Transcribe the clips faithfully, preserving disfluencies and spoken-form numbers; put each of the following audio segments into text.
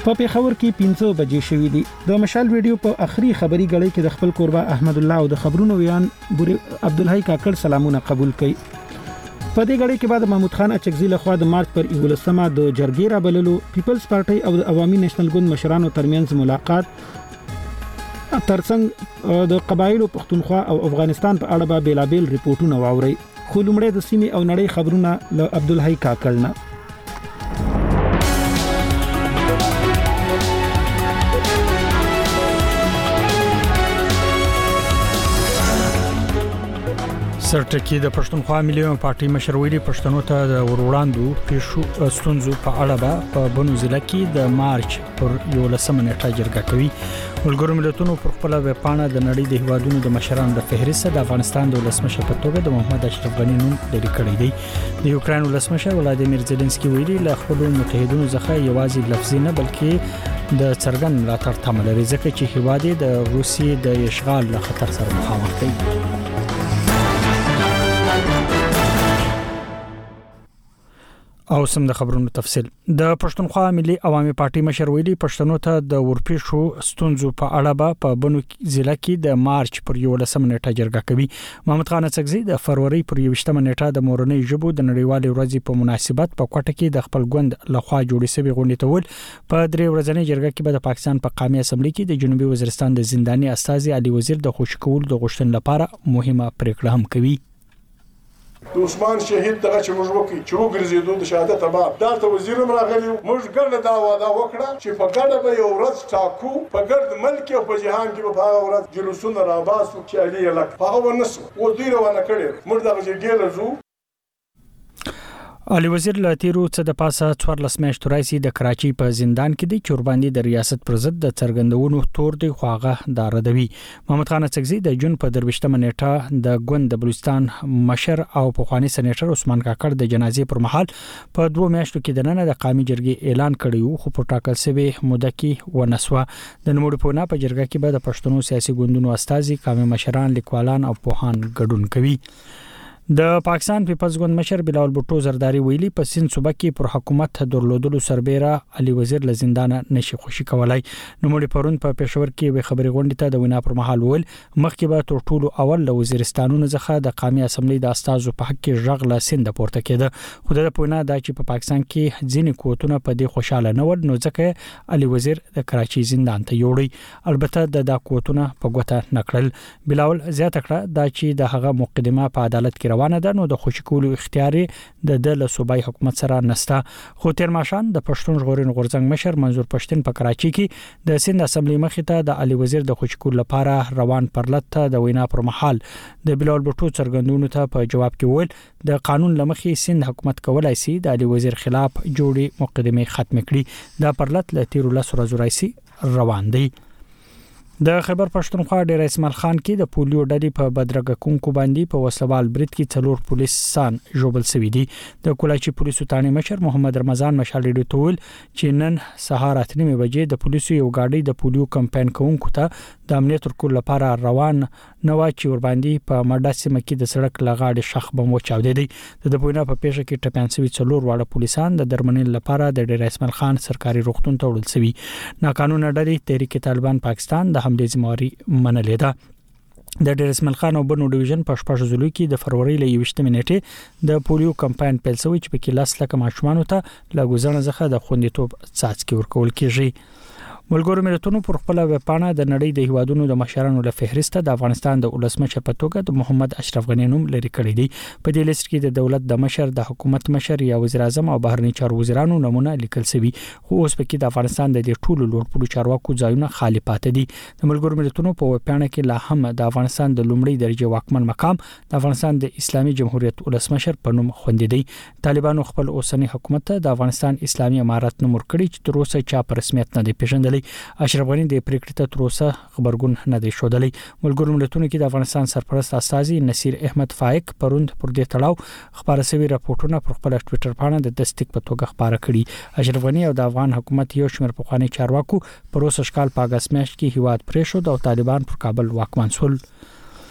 په پیښور کې پنځه بجې شوې دي. د مشال ویډیو په اخري خبري غړي کې د خپل قربا احمد الله او د خبرونو ویان بوري عبدالحی کاکړ سلامونه قبول کړي. په دې غړي کې بعد محمود خان اچکزي له خوا د مارچ پر یولسمه د جرګې را بللو پیپلز پارټي او د عوامي نېشنل ګوند مشرانو ترمنځ ملاقات ترڅنګ د قبایلو پښتونخوا او افغانستان په اړه به بیلابل ریپورتونه واوري. خو لومړی د سیمې او نړۍ خبرونه له عبدالحی کاکړ نه. سرټکی د پښتونخوا ملي پارټي مشر ویلي پښتنو ته د وروړاندو پیښو ستونزو په اړه به په بنو ضلع کې د مارچ پر یولسمه نیټه جرګه کوي. ملګرو ملتونو پر خپل ویب پاڼه د نړۍ د هیوادونو د مشرانو د فهرست د افغانستان د ولسمشر په توګه د محمد اشرف غنی نوم لري کړی دی. د یوکرين ولسمشر ولادیمیر زيلنسکي ویلي له خپل متحدینو څخه یوازې لفظي نه بلکې د څرګند ملاتړ تمه لري ځکه چې هیواد د روسي د اشغال له خطر سره مخامخ دی. او سم د خبرونو تفصیل. د پښتونخوا ملي عوامي پارټي مشر ویلي پښتنو ته د ورپېښو ستونزو په اړه به په بنو ضلع کې د مارچ پر یولسمه نیټه جرګه کوي. محمد خان اڅکزي د فروری پر یوشتمه نیټه د مورنۍ ژبو د نړیوال ورځې په مناسبت په کوټه کې د خپل ګوند لخوا جوړې شوی غونډې ته ول په درې ورځنۍ جرګه کې به د پاکستان په قومي اسمبلی کې د جنوبي وزیرستان د زنداني استاذ علي وزیر د خوشکول د غوښتن لپاره مهمه پریکړه هم کوي. د عثمان شهید دغه چې موږ وکړي چې وګرځېدو د شهادت تباب دا ته وزیر هم راغلی موږ ګرد دا واده وکړه چې په ګډه به یو ورځ ټاکو په ګرد ملک او په جهان کې به هغه ورځ جلوسونه راباسو چې علي لک هغه ونسو و دوی روانه کړي موږ دغه جرګې لرو. علي وزیر له تیرو څه د پاسه څوارلس میاشتو راځي د کراچي په زندان کې دی چې ورباندې د ریاست پر ضد د څرګندونو تور دی خواغه داردوي. محمد خان اڅکزي د جون په درويشتمه نیټه د ګوند د بلوچستان مشر او پخوانی سېنیټر عثمان کاکړ د جنازې پر مهال په دوه میاشتو کې د نن د قومي جرګې اعلان کړی خو په ټاکل شوی موده کې ونسوه. د نوموړي په نه په جرګه کې به د پښتنو سیاسي ګوندونو استازي قومي مشران لیکوالان او پوهان ګډون کوي. د پاکستان پیپلز ګوند مشر بلاول بوټو زرداری ویلي په سین صوبه کې پر حکومت درلودلو سربېره علي وزیر له زندان نشي خوشي کولای. نو مړي پرون په پېښور کې به خبري غونډه ته د وینا پر مهال ول مخکې به تر ټولو اول له وزیرستانونو څخه د قومي اسمبلی د استازو په حق کې ژغله سند پورته کېده. خو د پوینا د چې په پاکستان کې ځینې کوټونه په دې خوشاله نه ول نو ځکه علي وزیر د کراچي زندان ته یوړي. البته د دا کوټونه په ګوته نکړل. بلاول زیاته کړه دا چې د هغه مقدمه په عدالت کې روانه ده نو د خوشکولو اختیار د د صوبای حکومت سره نسته. خو تیر ماشان د پښتون ژغورن غورځنګ مشر منظور پښتون په کراچي کې د سند اسمبلی مخې ته د علي وزیر د خوشکول لپاره روان پرلط ته د وینا پر مهال د بلال بوټو څرګندونو ته په جواب کې ویل د قانون لمخې سند حکومت کولای شي د علي وزیر خلاف جوړي مقدمه ختم کړي. دا پرلط ل تیر ولس ورځ راځي روان دی. د خیبر پښتونخوا ډیر اسماعیل خان کې د پولیو ډلې په بدرګه کونکو باندې په وسلوال برید کې څلور پولیسان ژوبل شوي دي. د کولاچي پولیسو ټانې مشر محمد رمضان مشال ډیډو تول چې نن سهار اته نیمه بجې د پولیسو یو گاډي د پولیو کمپاین کوونکو ته د امنیت ورکول لپاره روان نو چې ور باندې په مډا سیمه کې د سړک لغاړې شخ بم وچاودې دي. د پوینا په پیښه کې ټپيان شوي څلور واړه پولیسان د درمنې لپاره د ډیر اسماعیل خان سرکاري روغتون ته وړل شوي. ناقانونه ډلې تحریک طالبان پاکستان د حمله زمواري منلې ده. د ډیر اسماعیل خان او بنو ډیویژن په شپږ ځلو کې د فروری له یوشتمې نیټه د پولیو کمپاین پیل شوی چې په کې لاس لکه ماشومان ته لا ګزنه ځخه د خوندیتوب څاڅکي ورکول کیږي. ملګرو ملتونو پر خپل ویب پاڼه د نړۍ د هیوادونو د مشرانو له فهرست د افغانستان د ولسمشر په توګه د محمد اشرف غنی نوم لري کړی دی. په دې لیست کې د دولت د مشر د حکومت مشر یا وزیر اعظم او بهرنی چارو وزیرانو نمونه لیکل شوی خو اوس په کې د افغانستان د دې ټولو لوړپوړو چارواکو ځایونه خالی پاتې دي. د ملګرو ملتونو په ویب پاڼه کې لا هم د افغانستان د لومړي درجه واکمن مقام د افغانستان د اسلامي جمهوریت ولسمشر په نوم خوندې دی. طالبانو خپل اوسنی حکومت د افغانستان اسلامي امارات نوم ورکړی چې تر اوسه چا په رسمیت نه دی پیژندلی. اشرف غنی د پریکړې ته تر اوسه خبرګون نه دی شودلی. ملګرو ملتونو کې د افغانستان سرپرست استاذي نصیر احمد فائق پروند پر دې تړاو خبره شوی راپورټونه پر خپل ټوئیټر باندې د تصدیق په توګه خبره کړي. اشرف غنی او د افغان حکومت یو شمېر پخوانی چارواکو پر اوسه شکال په اگست میاشت کې هیواد پرېښود او طالبان پر کابل واکمن شول.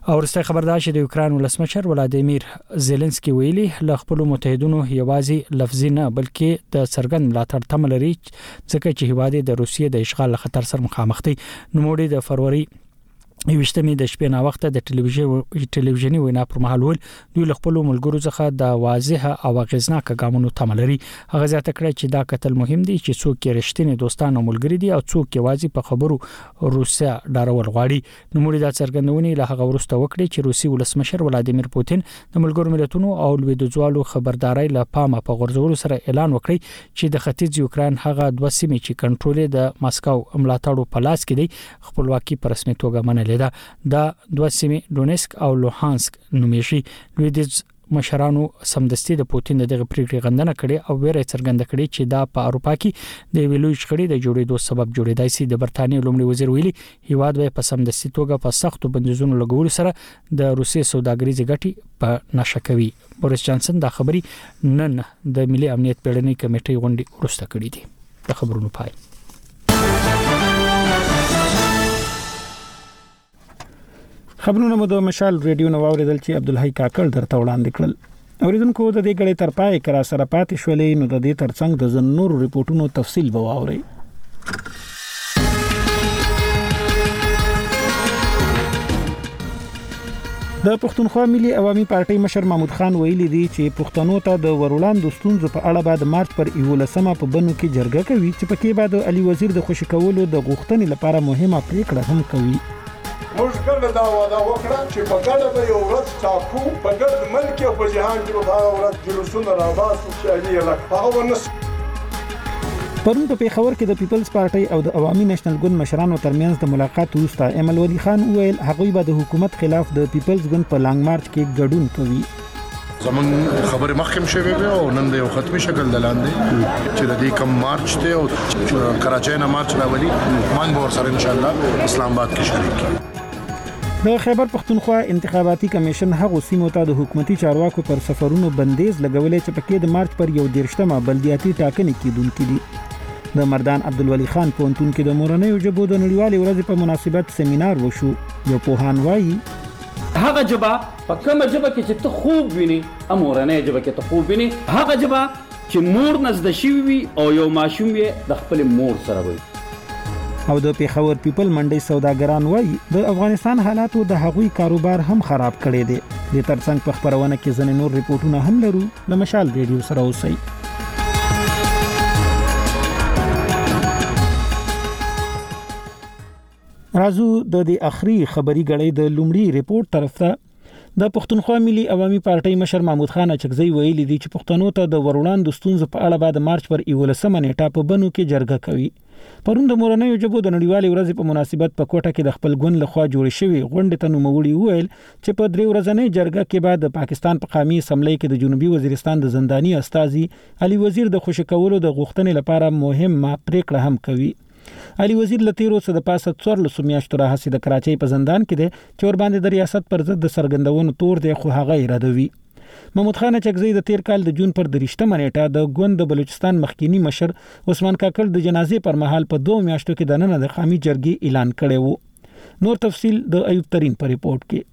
او ورسته خبردار شي د یوکران ولسمشر ولادیمیر زيلنسکي ویلي ل خپل متحدونو یوازې لفظي نه بلکې د سرګند ملاتړ تم لري ځکه چې هیواد د روسیې د اشغال خطر سره مخامخ دي. نوموړي د فروری یوشتمې د شپې نا وخت د ټلویزیون ټلویزیوني وینا پر مهال ول دوی خپل ملګرو څخه د واضحه او غیزناک ګامونو تملري. هغه ځکه کړی چې دا قتل مهم دي چې څوک یې رښتینی دوستان او ملګری دي او څوک یې واځي په خبرو روسیا ډارول غواړي. نو موږ دا څرګندونې له هغه ورسته وکړي چې روسي ولسمشر ولادیمیر پوتین د ملګرو ملتونو او لویدځوالو خبرداري له پامه په غورځولو سره اعلان وکړي چې د ختیځ یوکران هغه دوه سیمې چې کنټرول د ماسکو ملاتړو په لاس کې دي خپلواکي په رسمي توګه منلې ده. دا دوه سیمې ډونیسک او لوهانسک نومیشي. لویدیځ مشرانو سمدستي د پوتین دغه پریکړې غندنه کړې او ویره څرګنده کړې چې دا په اروپا کې د ویلوي شخړې د جوړېدو سبب جوړېدای شي. د برتانیې لومړي وزیر ویلي هیواد به په سمدستي توګه په سختو بندیزونو لګولو سره د روسي سوداګریزي ګټې په نشه کوي. بوریس جانسن دا خبري نن د ملي امنیت پیړنۍ کمیټې غونډې ورسته کړې دي. د خبرونو پای. خبرونه مو د مشال ریډیو نو اوریدل چې عبدالحی کاکړ درته وړاندې کړل. اوریدونکو د دې غړې تر پای کرا سره پاتې شولې نو د دې ترڅنګ د زنور ریپورتونو تفصیل به واوري. د پښتونخوا ملي عوامي پارټي مشر محمود خان ویلي دی چې پښتنو ته د ورولاندو ستونزو په اړه بعد مارچ پر یولسمه په بنو کې جرګه کوي چې پکې بعد علي وزیر د خوشی کولو د غوښتنې لپاره مهمه پریکړه هم کوي. موږ ګڼه دا وعده وکړه چې په ګډه به یو ورځ ټاکو په ګرد ملک او په جهان کې به هغه ورځ جلوسونه راباسو چې علي لک هغه ونس. پرون په پیښور کې د پیپلز پارټي او د عوامي نېشنل ګوند مشرانو ترمنځ د ملاقات وروسته ایمل ولي خان ویل هغوی به د حکومت خلاف د پیپلز ګوند په لانګ مارچ کې ګډون کوي. زمون خبره مخکم شوی به او نن د یو ختمي شکل دلاندې چې د دې کم مارچ ته او کراچۍ نه مارچ راولي مانګ ور سره ان شاء الله اسلام آباد کې شریک کی. د خیبر پښتونخوا انتخاباتي کمیشن هغه سیمو ته د حکومتي چارواکو پر سفرونو بندیز لګولې چې پکې د مارچ پر یو دیرشتمه بلدیاتي ټاکنې کېدونکې دي. د مردان عبدالولي خان پونتون کې د مورنۍ جبو د نړیوالې ورځې په مناسبت سیمینار وشو. یو پوهان وایي هغه جبا په کومه جبا کې چې ته خوب ویني امورنۍ جبا کې ته خوب ویني هغه جبا چې مور نزد شي وي او یو ماشوم یې د خپل مور سره وي. او د پیښور پیپل منډي سوداګران وایي د افغانستان حالاتو د هغوی کاروبار هم خراب کړي دي. د ترڅنګ په خبرونه کې ځنې نور ریپورتونه هم لرو. د مشال ریډیو سره اوسئ. راځو د دې اخري خبري غړې د لومړي ریپورت طرف ته. د پښتونخوا ملي عوامي پارټي مشر محمود خان اچکزی ویلي دی چې پښتنو ته د ورولاندو ستونزو په اړه بعد مارچ پر یولسمه نیټه په بنو کې جرګه کوي. پرون د مورنۍ جبو د نړیوالې ورځې په مناسبت په کوټه کې د خپل ګوند لخوا جوړ شوی غونډه ته نوموړي وویل چې په درې ورځې جرګه کې بعد د پاکستان په قومي اسمبلی کې د جنوبي وزیرستان د زنداني استاذي علي وزیر د خوشی کولو د غوښتنې لپاره مهمه پریکړه هم کوي. علي وزیر لتیرو څخه د پاسه څوارلس میاشتو راهسي د کراچۍ په زندان کې دی چې ور باندې د ریاست پر ضد د سرګندونو تور دی خو هغه ردوي. محمود خان چکزی د تیر کال د جون پر درشتمه نیټه د ګوند د بلوچستان مخکینی مشر عثمان کاکړ د جنازې پر مهال په دوه میاشتو کې د نن د قومي جرګې اعلان کړی وو. نور تفصیل د ایوب ترين په ریپورت کې.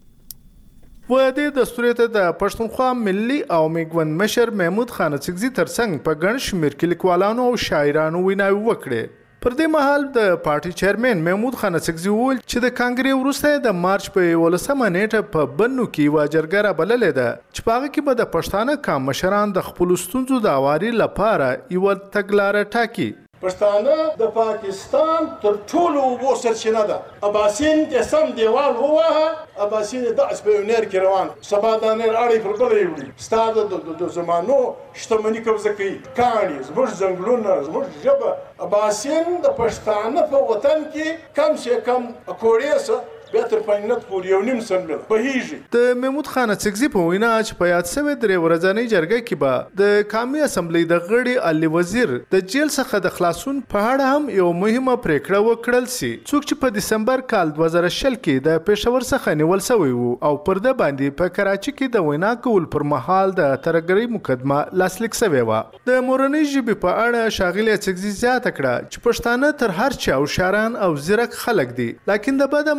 و دې دستور ته د پښتونخوا ملي او میګوند مشر محمود خان چکزی ترڅنګ په ګڼ شمېر کې لیکوالانو او شاعرانو ویناوي وکړي. پر دې مهال د پارټي چیرمن محمود خان چکزی وویل چې د کانګرې وروسته د مارچ په یولسمه نیټه په بنو کې یوه جرګه رابللې ده چې په هغه کې به د پښتانه قام مشران د خپلو ستونزو د هواري لپاره یوه تګلاره ټاکي. پښتانه د پاکستان تر ټولو اوبو سرچینه ده. اباسین کې سم دیوال ووهه اباسین د اسپیونیر کې روان سبا د نړۍ اړې پر بلې وړي ستاسو د زمانو شتمنۍ قبضه کوي کاڼي زموږ ځنګلونه زموږ ژبه اباسین د پښتانه په وطن کې کم سے کم کوړې سره بهتر پاینت پور یو نیم سن مل بهیږي. د محمود خان چکزی په وینا چې په یاد سوي درې ورځې جرګه کې به د قومي اسمبلی د غړي علي وزیر د جیل څخه د خلاصون په اړه هم یو مهمه پریکړه وکړل سي څوک چې په دسمبر کال دوه زره شل کې د پېښور څخه نیول شوی وو او پر د باندې په کراچي کې د وینا کول پر مهال د ترګری مقدمه لاسلیک شوی و. د مورنۍ ژبې په اړه شاغلی چکزی زیاته کړه چې پښتانه تر هر چا او شاران او زیرک خلک دي لکه د بده مرغه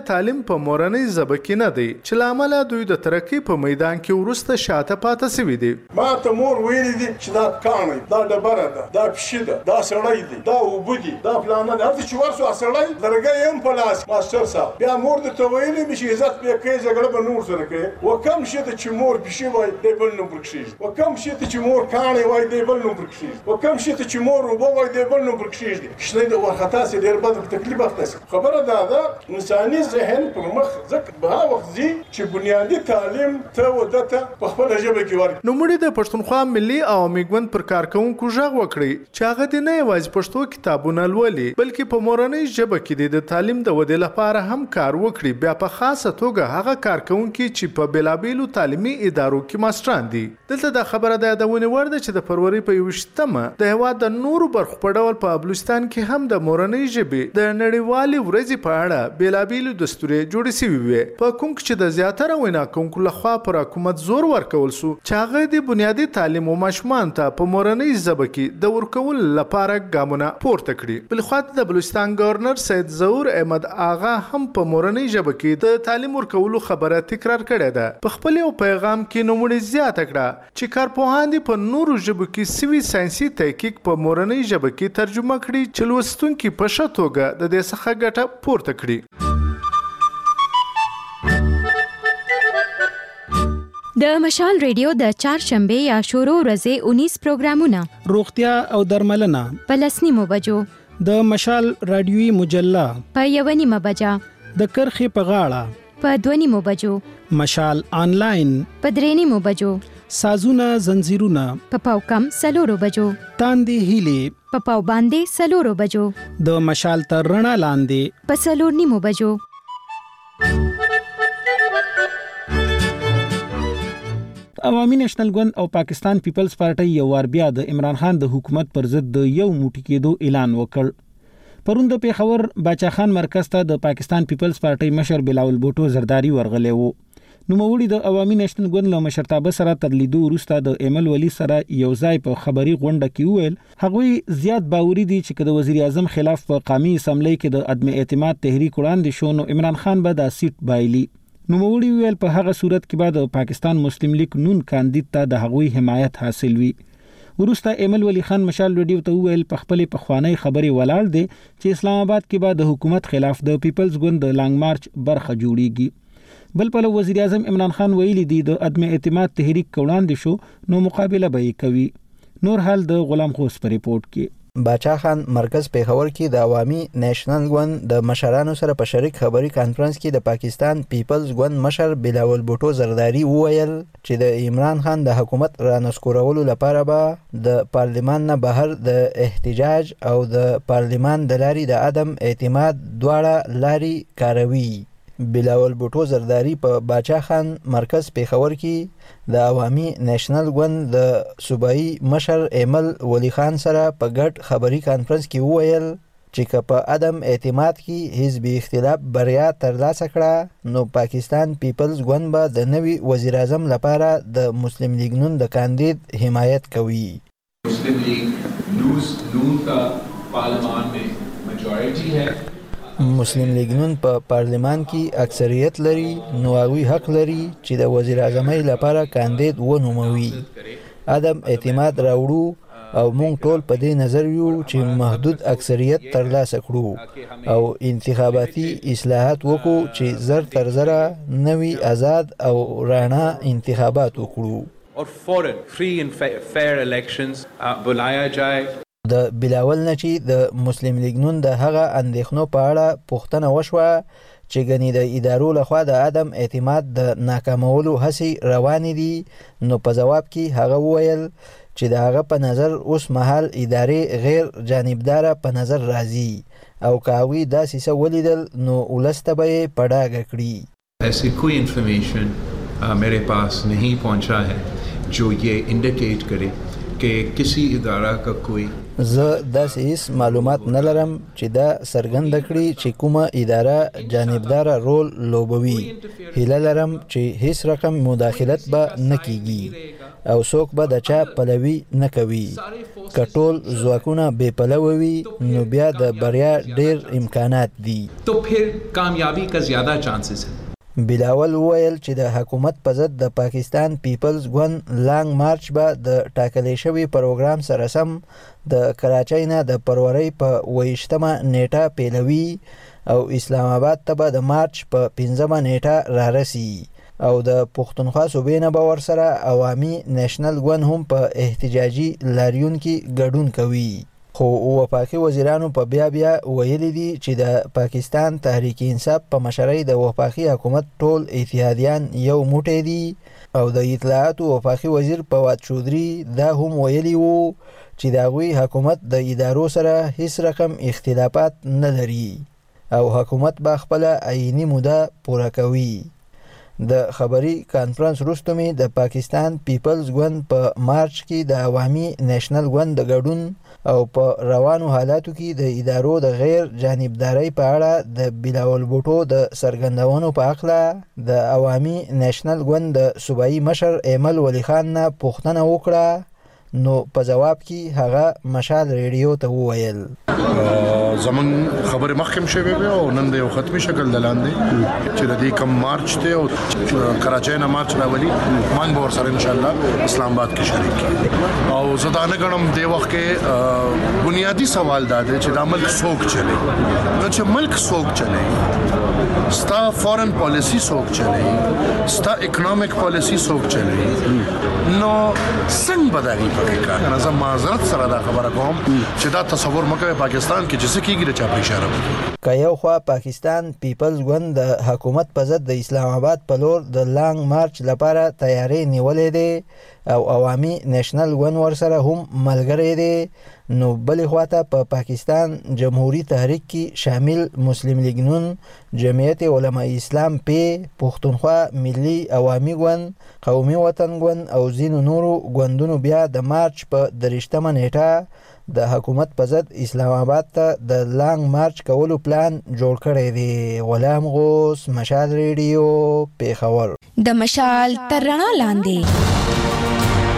تعلیم په مورنۍ ژبه کې نه دی چې له امله دوی د ترقي په میدان کې وروسته شاته پاتې سوي دي. ما ته مور ویلي دي چې دا کاڼی دا ډبره ده دا پشي ده دا سړی دی دا اوبه دي دا فلانه ده هلته چې ورسو سړی درګۍ هم په لاس ماسټر صاحب بیا مور درته ویلي مې چې عزت پرې کوې جګړه به نور سره کوې و کم شي ته چې مور پشي وایي دی بل نوم پرې کښېږدي و کم شي ته چې مور کاڼی وایي دی بل نوم پرې کښېږدي و کم شي ته چې مور اوبه وایي دی بل نوم پرې کښېږدي کوچنی د وارخطا سي ډېر بد په تکلیف اخته سي. خبره دا ده انساني ذهن پر مخ ځکه به هغه وخت ځي چې بنیادي تعلیم ته ودته په خپله ژبه کې ورکړي. نوموړي د پښتونخوا ملي عوامي ګوند پر کارکوونکو غږ وکړي چې هغه د نه یوازې پښتو کتابونه لولي بلکې په مورنۍ ژبه کې د تعلیم د ودې لپاره هم کار وکړي. بیا په خاصه توګه هغه کارکوونکي چې په بېلابېلو تعلیمي ادارو کې ماسټران دي. دلته دا خبره د یادونې وړ ده چې د فروری په یوویشتمه د هېواد د نورو برخو په ډول په بلوچستان کې هم د مورنۍ ژبې د نړیوالې ورځې په اړه بېلابېلو دستورې جوړې سوي وې په کوم کې چې د زیاتره وینا کوونکو لخوا پر حکومت زور ورکول سو چې هغه د بنیادي تعلیم او ماشومان ته په مورنۍ ژبه کې د ورکول لپاره ګامونه پورته کړي. بل خو د بلوچستان گورنر سید ظهور احمد آغا هم په مورنۍ ژبه کې د تعلیم ورکولو خبره تکرار کړې ده. په خپل یو پیغام کې نوموړي زیاته کړه چې کارپوهان دي په نورو ژبو کې سوي ساينسي تحقیق په مورنۍ ژبه کې ترجمه کړي چې لوستونکي په ښه توګه د دې څخه ګټه پورته کړي. د مشال ریډیو د چهارشنبه یا شروع ورځې انیس پروګرامونه روغتیا او درملنه په لس نیمو بجو د مشال رادیوي مجله په یو نیمه بجه د کرخې په غاړه په دوه نیمو بجو مشال آنلاین په درې نیمو بجو سازونه زنجیرونه په پاو کم سلورو بجو تاندې هیلې په پاو باندې سلورو بجو د مشال تر رڼا لاندې په سلور نیمو بجو. عوامي نېشنل ګوند او پاکستان پیپلز پارټي یو وار بیا د عمران خان د حکومت پر ضد د یو موټی کېدو اعلان وکړ. پرون د پیښور باچا خان مرکز ته د پاکستان پیپلز پارټي مشر بلاول بوټو زرداری ورغلی وو. نوموړي د عوامي نېشنل ګوند له مشرتابه سره تر لیدو وروسته د ایمل ولی سره یو ځای په خبري غونډه کې وویل هغوی زیات باوري دي چې د وزیر اعظم خلاف په قومي اسمبلی کې د عدم اعتماد تحریک وړاندې شو نو عمران خان به دا سیټ بایلي. نوموړي ویل په هغه صورت کې به د پاکستان مسلم لیگ نون کاندید ته د هغوی حمایت حاصل وي. وروسته ایمل ولی خان مشال ریډیو ته ویل په خپل پخوانی خبري ولاړ دي چې اسلام آباد کې به د حکومت خلاف د پیپلز ګوند د لانګ مارچ برخه جوړیږي. بل په وزیر اعظم عمران خان ویلي دي د عدم اعتماد تحریک وړاندې شو نو مقابله به کوي. نور حال د غلام خوس په ریپورت کې. باچا خان مرکز پیښور کې د عوامي نېشنل ګوند د مشرانو سره په شریک خبري کانفرنس کې د پاکستان پیپلز ګوند مشر بلاول بوټو زرداری وویل چې د عمران خان د حکومت رانسکورولو لپاره به د پارلمان نه بهر د احتجاج او د پارلمان د لاري د عدم اعتماد دواړه لاري کاروي. بلاول بوټو زرداری په باچا خان مرکز پیښور کې د عوامي نېشنل ګوند د صوبایي مشر ایمل ولی خان سره په ګډ خبري کانفرنس کې وویل چې که په عدم اعتماد کې حزبي اختلاف بریا ترلاسه کړه نو پاکستان پیپلز ګوند به د نوي وزیر اعظم لپاره د مسلم لیگ نون د کاندید حمایت کوي. مسلم لیگ نون کا پارلیمان میں میجورٹی ہے. مسلم لیگ نون په پارلمان کې اکثریت لري نو هغوی حق لري چې د وزیر اعظمۍ لپاره کاندید ونوموي. عدم اعتماد راوړو او موږ ټول په دې نظر یو چې محدود اکثریت ترلاسه کړو او انتخاباتي اصلاحات وکړو چې زر تر زره نوي آزاد او راڼه انتخابات وکړو اور فوراً free and fair elections بلایا جائے. د بلاول نه چې د مسلم لیگ نون د هغه اندېښنو په اړه پوښتنه وشوه چې ګنې د ادارو لخوا د عدم اعتماد د ناکامولو هڅې روانې دي نو په ځواب کې هغه وویل چې د هغه په نظر اوس مهال ادارې غیر جانبداره په نظر راځي او که هغوی داسې څه ولیدل نو ولس ته به یې په ډاګه کړي. ایسی کوئی انفارمیشن میرے پاس نہیں پہنچا ہے جو یہ انڈیکیٹ کرے کہ کسی ادارہ کا کوئی زه داسې هیڅ معلومات نه لرم چې دا څرګنده کړي چې کومه اداره جانبداره رول لوبوي. هیله لرم چې هیڅ رقم مداخلت به نه کیږي او څوک به د چا پلوي نه کوي. که ټول ځواکونه بې پلوه وي نو بیا د بریا ډیر امکانات دي. تو پھر کامیابی کا زیادہ چانسز ہے. بلاول وویل چې د حکومت په ضد د پاکستان پیپلز ګوند لانګ مارچ به د ټاکلې شوي پروګرام سره سم د کراچۍ نه د فروری په اوویشتمه نیټه پیلوي او اسلام آباد ته به د مارچ په پنځمه نیټه رارسي او د پښتونخوا صوبې نه به ورسره عوامي نیشنل ګوند هم په احتجاجي لاریون کې ګډون کوي. خو وفاقي وزیرانو په بیا بیا ویلي دي چې د پاکستان تحریک انصاف په مشرۍ د وفاقي حکومت ټول اتحادیان یو موټی دي او د اطلاعاتو وفاقي وزیر فواد چودري دا هم ویلي وو چې د هغوی حکومت د ادارو سره هیڅ رقم اختلافات نه لري او حکومت به خپله عیني موده پوره کوي. د خبري کانفرنس وروسته مې د پاکستان پیپلز ګوند په مارچ کې د عوامي نیشنل ګوند د ګډون او په روانو حالاتو کې د ادارو د غیر جانبدارۍ په اړه د بلاول بوټو د څرګندونو په هکله د عوامي نیشنل ګوند د صوبایي مشر ایمل ولی خان نه پوښتنه وکړه نو په جواب کې هغه مشال ریډیو ته وویل زمون خبره مخکم شوی به او نن د یو ختمي شکل دلاندې چې د دې کم مارچ ته او کراچۍ نه مارچ راولي مان به ور سره ان شاء الله اسلام آباد کې شریک او زدانه غنم د وخت کې بنیادی سوال دا دی چې د ملک څوک چلی نو چې ملک څوک چلی ستا فورن پالیسی څوک چلی ستا اکونومیک پالیسی څوک چلی نو څنګه بدایي پکې کار نه زما معذرت سره دا خبره کوم چې دا تصور مکه پاکستان کې چې څه کیږي چې په اشاره وکړي. که یو خوا پاکستان پیپلز ګوند د حکومت په ضد د اسلام آباد په لور د لانګ مارچ لپاره تیاری نیولې دی او عوامي نیشنل ګوند ورسره هم ملګری دی نو بلې خواته په پا پاکستان جمهوری تحریک کې شامل مسلم لیگ نون، جمعیت علماء اسلام پی، پښتونخوا ملي عوامي ګوند، قومي وطن ګوند او ځینو نورو ګوندونو بیا د مارچ په درشتمه نیټه د حکومت په ضد اسلام آباد ته د لانګ مارچ کولو پلان جوړ کړی دی. غلام غوث، مشال ریډیو، پیښور. د مشال تر رڼا لاندې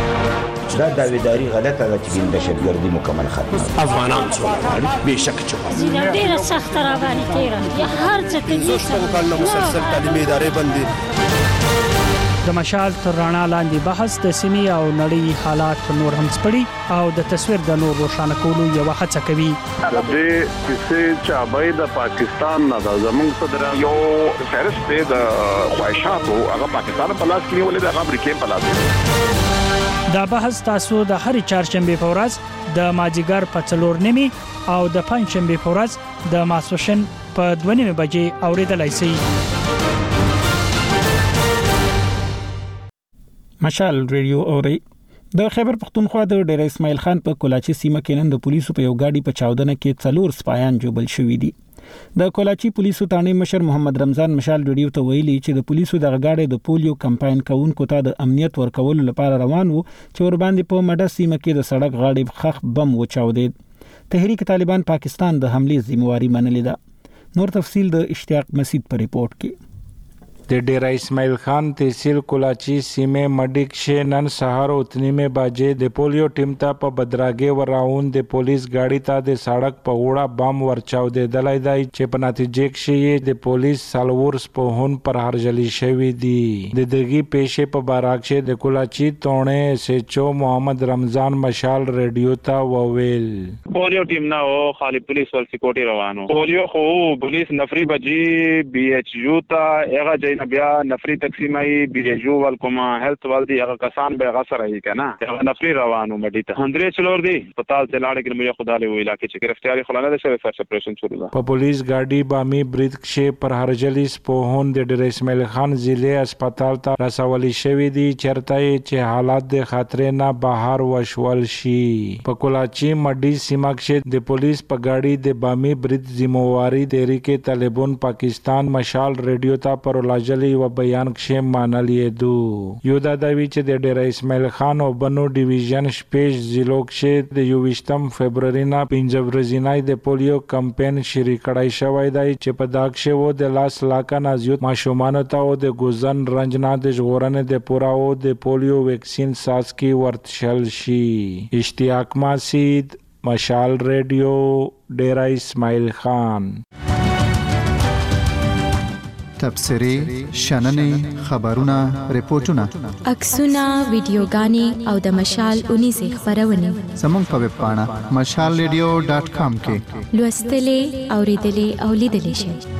دا داویداری غلطه ده چې د دهشتګردي مکمل ختمه افغانان څوک به شک چې ډیره سخت را باندې تیره یا هر څه ته زه شپږ کاله مسلسل تعلیمي ادارې باندې د مشال تر رڼا لاندې بحث د سیمې او نړۍ حالات نور هم سپړي او د تصویر د نور روښانه کولو یو هڅه کوي. د دې چې چابای د پاکستان نه د زمونږ صدر یو فهرست دی د خواهشاتو هغه پاکستان په لاس کې ولې د امریکا په لاس کې. دا بحث تاسو د هر چهارشنبه په ورځ د ماجیګر په څلور نیمه او د پنځشنبه په ورځ د ماسوشن په دوه نیمه بجې اوریدلای شئ. مشال ریډیو اوري. د خیبر پختونخوا د ډیر اسماعیل خان په کولاچی سیمه کې نن د پولیسو په یو گاډي په چاودنه کې څلور سپایان جوړل شوې دي. د کولاچی پولیسو تانې مشر محمد رمضان مشال ریډیو ته ویلي چې د پولیسو د غاډي د پولیو کمپاین کوونکو ته د امنیت ورکولو لپاره روان وو چې ور باندې په مډه سیمه کې د سړک غاډي خخ بم وچاودید. تحریک طالبان پاکستان د حمله ذمہواری منلې ده. نور تفصیل د اشتیاق مسید په ریپورت کې. د ډیر اسماعیل خان تحصیل کولاچی سیمه مډیک شه نن سهار اتنی میں باجے د پولیو ټیم ته په بدراګه وراون د پولیس گاڑی ته د سړک په وړه بم ورچاو د دلای دای چې په نتیجه کې د پولیس سالور سپوهون پر هرجلی شوی دی. د دغه پیښه په باراکشه د کولاچی تونه سچو محمد رمضان مشال ریډیو ته وویل پولیو ټیم نه او خالی پولیس ول سکیورټي روانو پولیو خو پولیس نفری بجی بی ایچ یو ته هغه بیا نفری تقسیمای بیجو ول کومه هیلث ول دی هغه کسان به غسر ای کنه هغه نفری روانو مډی ته هندرې چلور دی پتال ته لاړ کې مې خدای له ویلا کې چې گرفتاری خلانه ده شوی سرچ اپریشن شروع ده. په پولیس گاډي بامي برید کې پر هرجلی سپوهون د ډیر اسماعیل خان ضلع هسپتال ته رسولي شوی دی چرته چې حالات د خطر نه بهر وشول شي. په کولاچی مډی سیمه کې د پولیس په گاډي د بامي برید ذمہواری تحریک طالبان پاکستان مشال ریډیو ته پر لاج جلی و بیان کې مانلې دو یو دا د ویچ د ډیر اسماعیل خان او بنو ډیویژن شپږ ضلعو کې د یوویشتم فبرवरी نه پنځه ورځې د پولیو کمپاین شروع کړای شوی دی چې په دا کې وو د لاس لاکه نازیوت ماشومان ته او د ګوزن رنجنا د ژغورنې د پورا او د پولیو ویکسین ساس کی ورتشل شي اشتیاق ماسید مشال ریډیو ډیرا اسماعیل خان تبصری شننې خبرونه ریپورتونه عکسونه ویډیوګانې او د مشال اونیزه خبرونه زموږ په ویب پاڼه مشال ریډیو ډاٹ کام کې لوستلې اوریدلې او لیدلې شئ.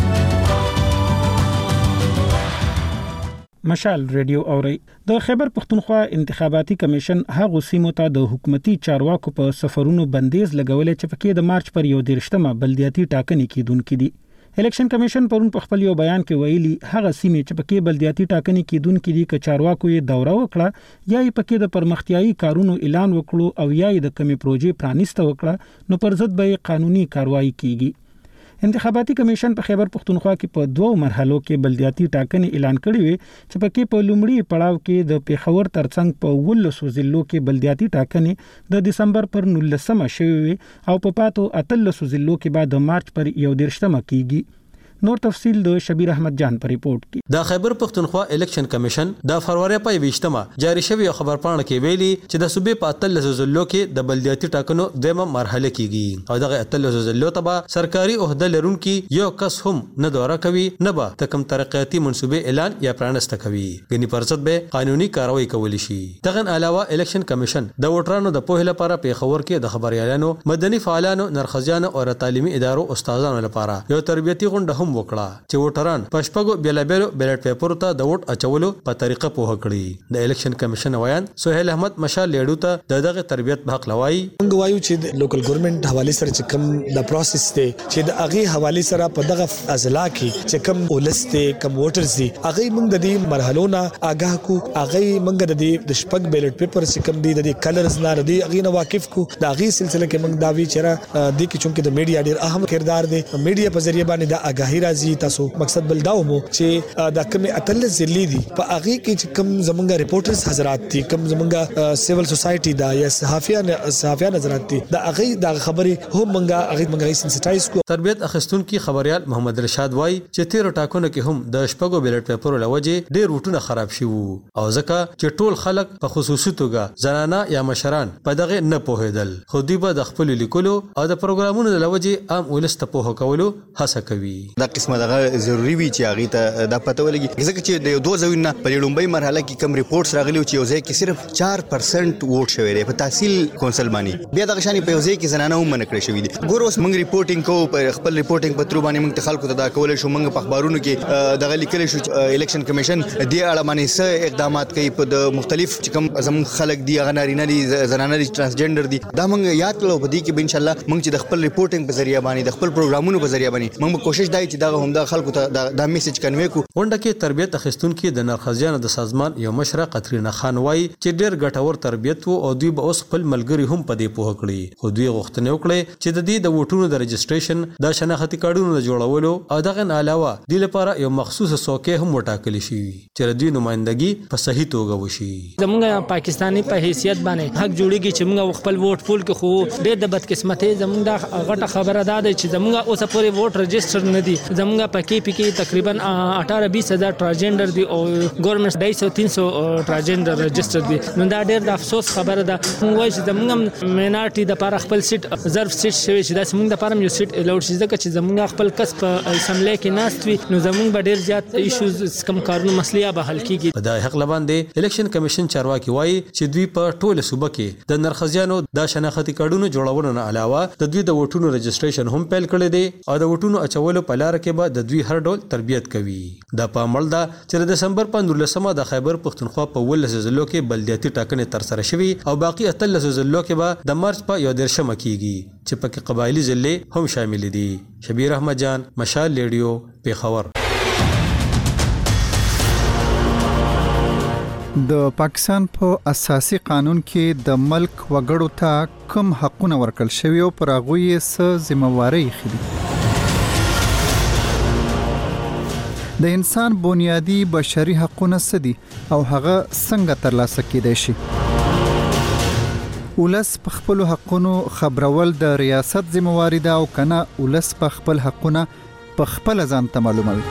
مشال ریډیو اوري د خیبر پختونخوا انتخاباتي کمیشن هغه سیمو ته د حکومتي چارواکو په سفرونو بندیز لګولې چې پکې د مارچ پر یو دیرشتمه بلدیاتي ټاکنې کیدونکې دي. الیکشن کمیشن پرون په خپل یو بیان کې ویلي هغه سیمې چې پکې بلدیاتي ټاکنې کیدونکې دي ک چارواکو یې دوره وکړه یا یې پکې د پرمختیايي کارونو اعلان وکړو او یا یې د کمی پروژې پرانیسته وکړه نو پر ضد به قانوني کاروایی کیږي. انتخاباتي کمیشن په خیبر پختونخوا کې په دوه مرحلو کې بلدیاتي ټاکنې اعلان کړې وي چې پکې په لومړي پړاو کې د پیښور ترڅنګ په ولسو ضلعو کې بلدیاتي ټاکنې د دسمبر پر نولسمه شوې وي او په پاتو اتلسو ضلعو کې بعد د مارچ پر یو دیرشتمه کیږي. نور تفصیل د شبیر احمد جان پر ریپورت کې. د خیبر پختونخوا الیکشن کمیشن د فروری په یوشتمه جاری شوی خبر پاڼه کې ویلي چې د صوبې په اتلسو ضلعو کې د بلدیاتي ټاکنو دیمه مرحله کیږي او دغه اتلسو ضلعو ته به سرکاري عہده لرونکي یو کس هم نه دوره کوي نه به د کوم ترقیاتي منصوبې اعلان یا پرانسته کوي غني پرڅت به قانوني کاروایی کولی شي. دغه علاوه الیکشن کمیشن د ووټرانو د پوهه لپاره پیښور کې د خبريالانو مدني فعالانو نرخزیانو او تعلیمي ادارو استادانو لپاره یو تربیتي غونډه هم وکړه چې ووټران پښپغو بیلابیلو بیلټ پیپر ته د ووټ اچولو په طریقه پوه کړي. د الیکشن کمیشن وایان سہیل احمد مشال لیډو ته دغه تربیت په حق لوي. موږ وایو چې د لوکل ګورنمنت حواله سره چې کوم د پروسس دی چې د اغه حواله سره په دغه اضلاع کې چې کوم ولسته کوم ووټرز دي اغه موږ د دې مرحلو نه آگاه کو اغه موږ د دې د شپږ بیلټ پیپر چې کوم دي د کلرز نه دي اغه نه واقف کو د اغه سلسله کې موږ دا وی چیرې د کې چونکه د میډیا ډیر اهم کردار دی میډیا په ذریعہ باندې د آگاهی راځي. تاسو مقصد بل دا مو چې د کوم اتل ضلع دي په هغه کې چې کوم زمونږ ریپورټرز حضرات دي کوم زمونږ سیول سوسایټي دا یا صحافیان صحافیان حضرات دي دا هغه د خبري هم منګه هغه منګه سنسټایز کو. تربیت اخستون کی خبريال محمد رشاد وای چې تیر ټاکنو کې هم د شپږو بیلټ پیپر لوجه ډیر وټونه خراب شي وو او ځکه چې ټول خلک په خصوصي توګه زنانه یا مشران په دغه نه پوهیدل خو دوی به د خپل لیکلو او د پروګرامونو لوجه عام ولست په کولو هڅه کوي. دا قسمه دغه ضروری وی چې هغه ته د پته ولګي ځکه چې د دوه ځوینه په لومبۍ مرحله کې کم ریپورتس راغلي چې یو ځای کې صرف چار پرسنټ ووټ شوی دی په تحصیل کونسل باندې بیا دغه شانی په یو ځای کې زنانه هم منکړې شوې دي. ګور اوس موږ ریپورټینګ کوو په خپل ریپورټینګ په تر باندې موږ خلکو ته دا کول شو موږ په اخبارونو کې دغه لیکل شو الیکشن کمیشن د اړه باندې څه اقدامات کوي په د مختلف چې کوم زمون خلک دي هغه نارینه دي زنانه دي ترانسجنډر دي دا موږ یاد کړو په دې کې ان شاء الله موږ چې د خپل ریپورټینګ په ذریعہ باندې د خپل پروګرامونو په ذریعہ باندې موږ کوشش دای چې دا هم د خلکو ته دا میسج کنوي کو. ونډه کې تربیت اخیستون کې د نرخزیانو د سازمان یو مشره قطرینا خان وای چې ډېر ګټور تربیت وو او دوی به اوس خپل ملګری هم په دې پوه کړی خو دوی غوښتنه وکړي چې د دې د ووټونو د رجسټریشن د شناختی کارډونو د جوړولو او دغه علاوه د لپاره یو مخصوص څوکۍ هم وټاکل شي چې د دوی نمائندګي په صحیح توګه وشي. زموږ پاکستانی په حیثیت باندې حق جوړیږي چې موږ خپل ووټ پول کې خو ډېر د بدقسمتۍ زموږ د غټه خبره ده چې زموږ اوس پورې ووټ رجسټر نه دي زموږ پکې پکې تقریبا اٹھارہ بیس ہزار ټرانسجنډر دي او ګورنمنت ډای سو تین سو ټرانسجنډر رجسټر دي نو دا ډېر د افسوس خبره ده. موږ وایو چې زموږ مینارټي د لپاره خپل سیټ ضرب سیټ شوی چې دا زموږ د لپاره یو سیټ الاود شي ځکه چې زموږ خپل کس په اسمبلی کې ناست وي نو زموږ به ډېر زیات ایشوز کم کارونه مسلې به حل کیږي. په دغه حق لباندې الیکشن کمیشن چارواکي وایي چې دوی په ټوله صوبه کې د نرخزیانو د شناختی کارډونو جوړولو نه علاوه د دوی د ووټونو رجسټریشن هم پیل کړی دی او د ووټونو اچولو په لار کې به د دوی هر ډول تربیت کوي. دا په عمل ده چې د دسمبر په نولسمه د خیبر پختونخوا په ولس ضلعو کې بلدیاتي ټاکنې تر سره شوي او باقي اتلس ضلعو کې به د مارچ په یو دیرشمه کیږي چې پکې قبایلی ضلع هم شامل دي. شبیر احمد جان مشال ریډیو پیښور. د پاکستان په اساسي قانون کې د ملک وګړو ته کوم حقونه ورکړل شوی او پر هغه یې څه ذمہواری خېدي. د انسان بنیادی بشري حقوقونه سدي او هغه څنګه ترلاسه کېدای شي. ولس په خپل حقونو خبرول د ریاست ذمہواری ده او کنه ولس په خپل حقونه په خپل ځان ته معلوموي.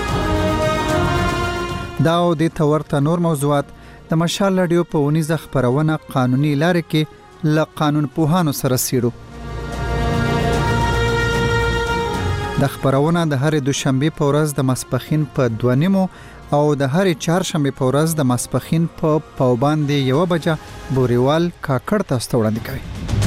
دا او د تورته نور موضوعات د مشال رادیو په ونیزه خبرونه قانوني لارې کې ل قانون پوهانو سره سیرو. د خبرونه د هر دوشنبه په ورځ د ماسپخین په دوه نیمو او د هر چهارشنبه په ورځ د ماسپخین په پاوباندې یو بجه بوريوال کاکړ تاسو وړاندې کوي.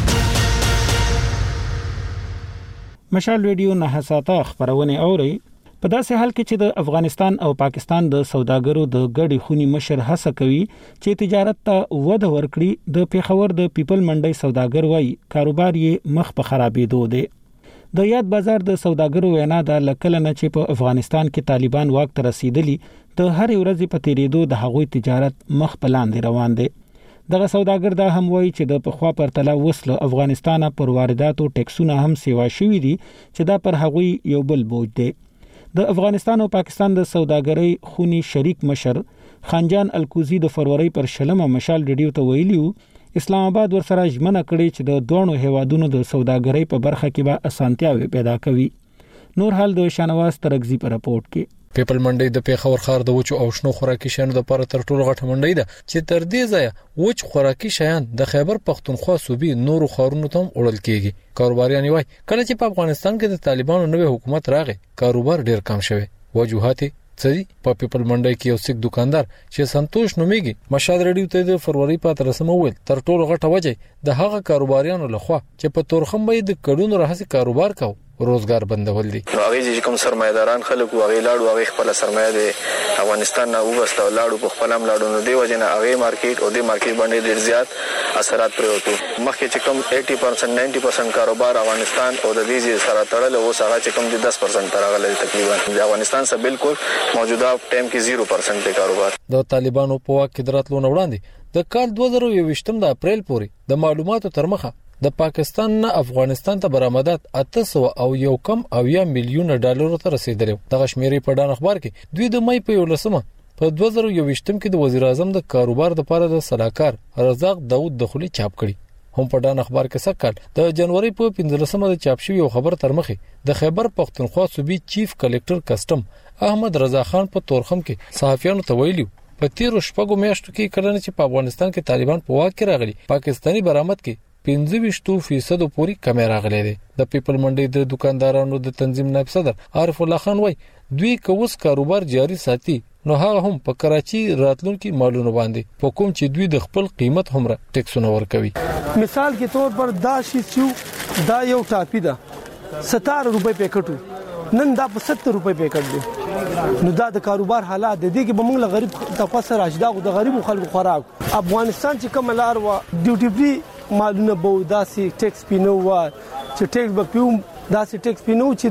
مشال ریډیو نه ساته خبرونه اوري. په داسې حال کې چې د افغانستان او پاکستان د سوداګرو د ګډي خونی مشر هڅه کوي چې تجارت ته وده ورکړي، د پیښور د پیپل منډي سوداګر وای کاروبار یې مخ په خرابېدو دی. د یاد بازار د سوداګرو وینا د لکل نه چې په افغانستان کې طالبان واک ته رسیدلی د هر ورځې په تیریدو د هغوی تجارت مخ په لاندې روان دی. دغه سوداګر دا هم وایي چې د پخوا پرتله وسله افغانستان پر وارداتو ټیکسونه هم سیوا شوي دي چې دا پر هغوی یو بل بوج دی. د افغانستان او پاکستان د سوداګرۍ خونی شریک مشر خانجان الکوزی د فروری پر شلمه مشال ریډیو ته ویلیو اسلام آباد ورسره ژمنه کړې چې د دوه هیوادونو د سوداګرۍ په برخه کې به اسانتیاوي پیدا کوي. نور حال د شانواز ترغزی پر راپورټ کې. پیپل منډي د پیښور ښار د وچو او شنو خوراکي شیانو لپاره تر ټولو غټه منډي ده چې تر دې ځایه وچ خوراکي شیان د خیبر پختونخوا صوبې نورو ښارونو ته وړل کیږي. کاروباریان وایي کله چې په افغانستان کې د طالبانو نوې حکومت راغی کاروبار ډیر کم شوی. وجوهات سړي په پیپل منډي کې یو سیک دکاندار چې سنتوش نوميږي مشال ریډیو ته د فروری په تر سم ویل تر ټولو غټه وجه د هغه کاروباریانو لخوا چې په تورخم به د کډونو راهسي کاروبار کاو روزګار بندول دي. نو هغه چې کوم سرمایداران خلک او هغه لاړو هغه خپل سرمایه د افغانستان نه وبسته لاړو په خپل هم لاړو نو دی وجنه هغه مارکیټ او د مارکیټ باندې ډیر زیات اثرات پروتو. مخکې چې کوم اسی پرسنټ نود پرسنټ کاروبار افغانستان او د دې سره تړل او هغه چې کوم د دس پرسنټ ترغله تقریبا د افغانستان سره بالکل موجوده ټایم کې صفر پرسنټ د کاروبار. د طالبانو په واک کې دراتلو نه وړاندې د کال دوه زره یوویشتم د اپریل پورې د معلوماتو تر مخه د پاکستان نه افغانستان ته برآمدات اته سوه او یو کم اویا میلیون ډالر ته رسیدل. دغه شمیرې په ډان اخبار کې دوی د مې په یولسمه په دوه زره یوویشتم کې د وزیر اعظم د کاروبار د لپاره د صلاحکار رزاق داوود دخلی چاپ کړي. هم په ډان اخبار کې سکهال د جنوري په پنځلسمه د چاپ شوی خبر تر مخه د خیبر پختونخوا صوبې چیف کلکټر کسٹم احمد رضا خان په تورخم کې صحافیانو ته ویلي په تیر شپږو میاشتو کې کله چې په افغانستان کې طالبان په واک کې راغلي پاکستانی برآمد کې پنځه ویشت فیصد پورې کمی راغلی دی. د پیپل منډي د دکاندارانو د تنظیم نائب صدر عارف الله خان وای دوی کوس کاروبار جاری ساتي نو هغه هم په کراچي راتلونکي مالونو باندې په کوم چې دوی د خپل قیمت همره ټیکسونه ورکوي. مثال کې طور پر دا شی چې دا یو ټاپی ده ستر روپے پیکټو نن دا په ستر روپے پیکټ دی. نو دا د کاروبار حالات دي کې به موږ غریب تفسر راځدا او د غریب خلکو خوراک افغانستان چې کوم لار و ډیوټي فری مالونه به داسې ټیکس پینو و چې ټیکس به پیوم داسې ټیکس پینو چې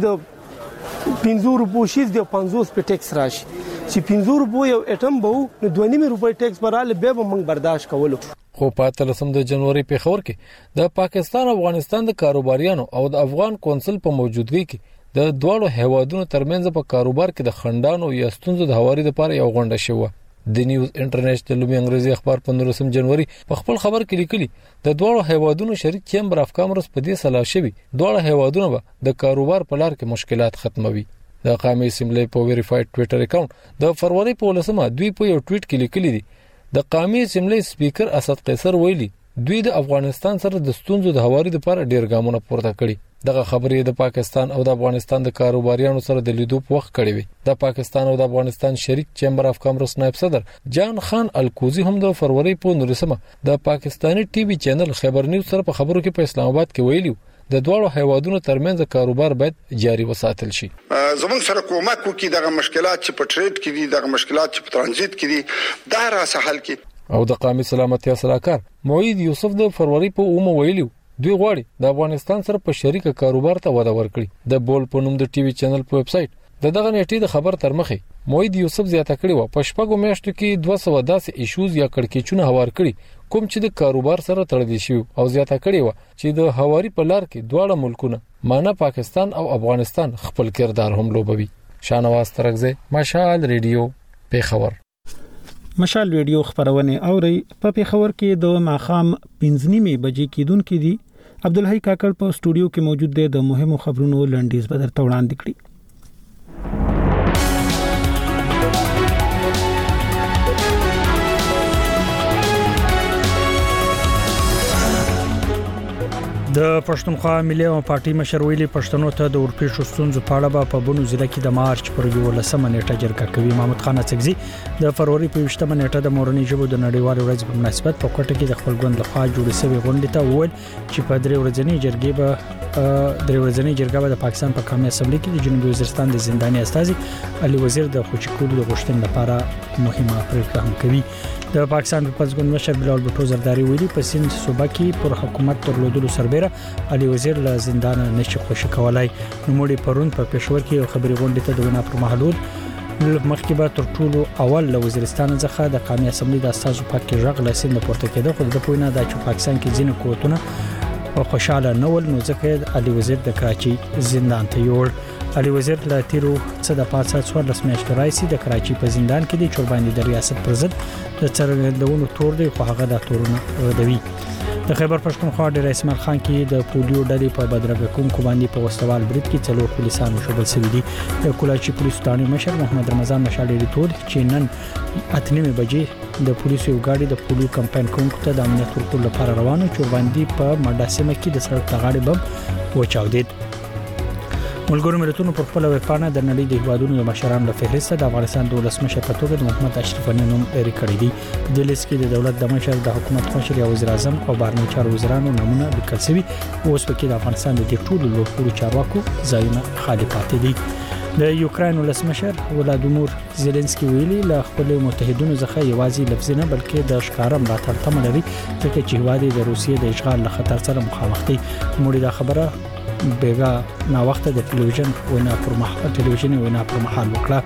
د پنځه روپو شیز د پنځوس په ټیکس راشي چې پنځه روپو یو اټم به نو دوه نیمه روپۍ ټیکس براله به موږ برداشت کولو. خو په تلسم د جنوري په خبر کې د پاکستان افغانستان د کاروباریانو او د افغان کونسل په موجودګۍ کې د دوه هیوادونو ترمنځ په کاروبار کې د خندانو یا ستونزو د هواري لپاره یو غونډه شوه. د نیوز انټرنیشنل لومړی انګریزي اخبار په نولسم جنوري په خپل خبر کې لیکلي د دوه هیوادونو شریک چیمبر اف کامرس په دې سلا شوی دوه هیوادونو به د کاروبار په لار کې مشکلات ختموي. د قومي اسمبلی په ویریفاید ټوئیټر اکاونټ د فروری په لسمه دوی په یو ټویټ کې لیکلي دي د قومي اسمبلی سپیکر اسد قیصر ویلي دوی د افغانستان سره د ستونزو د هواري لپاره ډیر ګامونه پورته کړي. دغه خبرې د پاکستان او د افغانستان د کاروباریانو سره د لیدو په وخت کړي وي. د پاکستان او د افغانستان شریک چیمبر اف کامرس نائب صدر جان خان الکوزی هم د فروری په نولسمه د پاکستانی ټي وي چینل خبر نیوز سره په خبرو کې په اسلام آباد کې ویلي د دوه هیوادونو ترمنځ کاروبار باید جاري وساتل شي. زموږ سره کومک وکړي دغه مشکلات چې په ټریډ کې دي دغه مشکلات چې په ترانزیت کې دي دا را سهل کې. او د قومي سلامتیا صلاحکار موعید یوسف د فروری په اومه ویلي دوی غواړي د افغانستان سره په شریک کاروبار ته وده ورکړي. د بول په نوم د ټي وي چینل په ویب سټ د دغه نیټې د خبر تر مخه موعید یوسف زیاته کړی و په شپږو میاشتو کې دوه سوه داسې ایشوز یا کړکېچونه هوار کړي کوم چې د کاروبار سره تړلي شي او زیاته کړی و چې د هواري په لار کې دواړه ملکونه مانه پاکستان او افغانستان خپل کردار هم لوبوي. شانواز ترغزه مشال ریډیو پیښور. مشال ریډیو خبرونه اوري په پیښور کې د ماخام پنځنیمه بجې کېدونکې دي. عبدالحی کاکړ په سټوډیو کې موجود دی. د مهمو خبرونو لنډیز بدر ته وړاندې کړي. د پښتونخوا ملي او پارټي مشر ویلي پښتنو ته د اورپېښو ستونزو په اړه په بونو ضلع کې د مارچ پر یولسمه نیټه جرګه کوي. محمد خان اڅکزي د فروری په یوشتمه نیټه د مورنۍ ژبو د نړیوال ورځ په مناسبت په کوټه کې د خپل ګوند لخوا جوړ شوی غونډه ته وویل چې په درې ورځنۍ جرګې به درې ورځنۍ جرګه به د پاکستان په قومي اسمبلی کې د جنوبي وزیرستان د زنداني استازي علي وزیر د خوشکولو د غوښتنې لپاره مهمه پریکړه هم کوي. د پاکستان په پزګون مشر بلال بوټو زرداری ویلي په سند صوبه کې پر حکومت ترلودلو سربېره علي وزیر له زندان نشي خوشی کولای. نوموړي پرون په پېښور کې یو خبري غونډه ته د وینا پر مهالود مخکې به تر ټولو اول له وزیرستان څخه د قومي اسمبلی د استازو پاک ژغ له سند پورته کېده. خو د پوینه د پاکستان کې ځینې قوتونه په خوشاله نول نو ځکه علي وزیر د کراچي زندان ته یوړ. علي وزیر له تیرو څه د پاتې څوارلس میاشتو راځي د کراچي په زندان کې د چورباندې د ریاست پر ضد د څرګندونو تور دی خو هغه د تورونه ردوي. د خیبر پښتونخوا ډیر اسماعیل خان کې د پولیو ډلې په بدرګه کوونکو باندې په وسوال برید کې څلور پولیسان وشړل شوي دي. د کولاچي پولیس ثاني مشر محمد رمضان مشال ریټول چې نن اتنیمه بجې د پولیسو یو ګاډي د پولیو کمپاین کوونکو ته د امنیت ورکولو لپاره روانو چورباندې په مډاسمه کې د سړک تغاړې بم وچاودید. ملګرو ملتونو په خپل ویبپاڼه د نړۍ د هیوادونو د مشرانو له فهرست د افغانستان د ولسمشر په توګه د محمد اشرف غني نوم لري کړی دی. په دې لیست کې د دولت د مشر، د حکومت مشر یا وزیر اعظم او بهرنی چارو وزیرانو نمونه لیکل شوی. اوس په کې د افغانستان د ټولو لوړپوړو چارواکو ځایونه خالی پاتې دي. د یوکرين ولسمشر ولادیمیر زيلنسکي ویلي له خپل متحدینو څخه یوازې لفظي نه بلکې د ښکارا ملاتړ تمه لري ځکه چې هیواد د روسیې د اشغال له خطر سره مخامخ دی. موږ دا خبره بیگا نا وخت د ټلویزیون وینا پر مخ ټلویزیونی وینا پر مخال وکړه.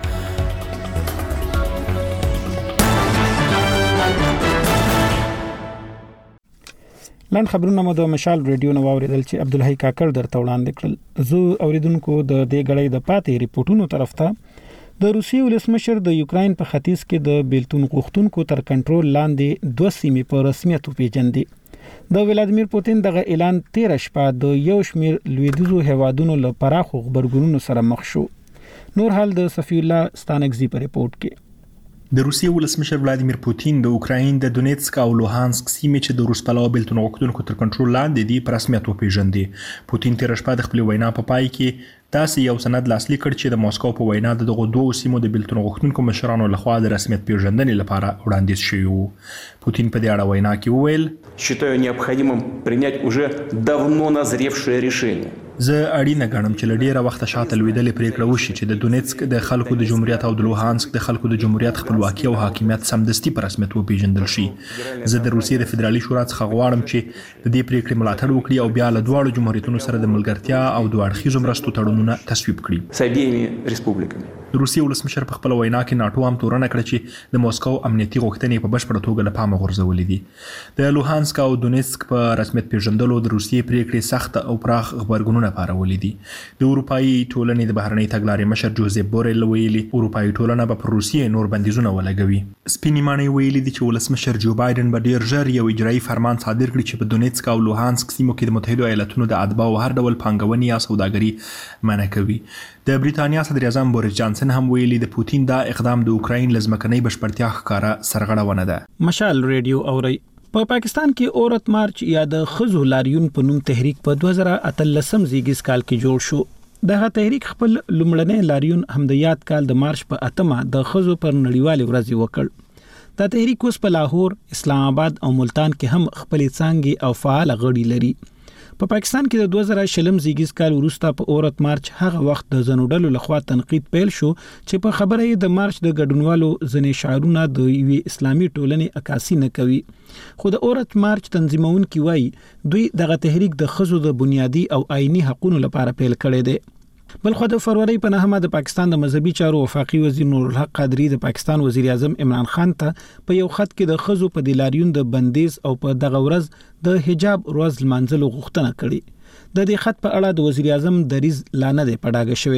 لاند خبرونه مو د مشال ریډیو نو اوریدل چې عبدالحی کاکړ درته وړاندې کړل. زه اوریدونکو د دې غړې د پاتې ریپورتونو طرف ته د روسیې ولسمشر د یوکرين په ختیځ کې د بیلتون غوښتونکو تر کنټرول لاندې دوه سیمې په رسمیت پیژندې. د ولادیمیر پوتین دغه اعلان تیر شپه د یو شمیر لویدیزو هوادونو له پراخو خبرګونونو سره مخ شو. نور حال د صفی الله ستانکزی په ریپورت کې. د روسیې ولسمشر ولادیمیر پوتین د اوکراین د دونیتسک او لوهانسک سیمې چې د روس پلوه بیلتون غوښتونکو تر کنټرول لاندې دي په رسمیت وپیژندې. پوتین تیر شپه د خپل وینا په پای کې داسې یو سند لاسلیک کړ چې د موسکو په وینا د دغه دوه سیمو د بیلتون غوښتونکو مشرانو لخوا د رسمیت پیژندنې لپاره وړاندیز شوی وو. پوتین په دې اړه وینا کې وویل: считаю необходимым принять уже давно назревшее решение. زه اړینه ګڼم چې لډیره وخت شاته لویدلې پریکړه وشي چې د دونیتسک د خلکو د جمهوریت او د لوهانسک د خلکو د جمهوریت خپلواکي او حاکمیت سمدستي په رسمیت وپیژندل شي. زه د روسیې د فدرالي شورا څخه غواړم چې د دې پریکړې ملاتړ وکړي او بیا له دواړو جمهوریتونو سره د ملګرتیا او دوه اړخیزو مرستو تړونونه تصویب کړي. с обеими республиками. د روسیې ولسمشر په خپل وینا کې ناتو هم تورنه کړ چې د موسکو امنیتي غوښتنې په بشپړه توګه له پامه غورځولې دي. د لوهانسک او دونیتسک په رسمیت پیژندلو د روسیې پریکړې سخت او پراخ خبرګونونه پارولې دي. د اروپאי ټولنې د بهرنۍ تګلارې مشر جوزيف بورل ویلي اروپאי ټولنه به پر روسیې نور بندیزونه ولګوي. سپینې معنی ویلي دي چې ولسمشر جو بایدن به ډیر ژر یو اجرایي فرمان صادر کړي چې په دونیتسک او لوهانسک سیمو کې د متحده ایالاتونو د اتباعو هر ډول پانګونې یا سوداګري منع کوي. د بریتانیا صدر اعظم بوریس جانسن هم ویلي د پوتین دا اقدام د اوکراین لزمکنۍ بشپړتیا ښکارا سرغړونه ده. مشال ریډیو اوري په پا پاکستان کې عورت مارچ یا د خزو لاریون په نوم تحریک په دوه زره اتلسم زیږیز کال کې جوړ شو. دغه تحریک خپل لومړنی لاریون هم د یاد کال د مارچ په اتمه د خزو پر نړیوال ورځ وکړ. دا تحریک اوس په لاهور، اسلام آباد او ملتان کې هم خپل څانګې او فعال غړي لري. په پا پاکستان کې د دوه زره شلم زیږیز کال وروسته په عورت مارچ هغه وخت د زنوډلو لخوا تنقید پیل شو چې په خبره یې د مارچ د ګډونوالو ځنې شعارونه د یوې اسلامي ټولنې عکاسي نه کوي. خو د عورت مارچ تنظیمونکي وایي دوی دغه تحریک د ښځو د بنیادي او آئینی حقوقو لپاره پیل کړی دی. بل خو د فروری په نهمه د پاکستان د مذهبي چارو وفاقي وزیر نور الحق قادری د پاکستان وزیر اعظم عمران خان ته په یو خط کې د ښځو په دلاریون د بندیز او په دغه ورځ د حجاب ورځ لمانځلو غوښتنه کړې. د دې خط په اړه د وزیر اعظم دریز لانه د پډاګه شوی.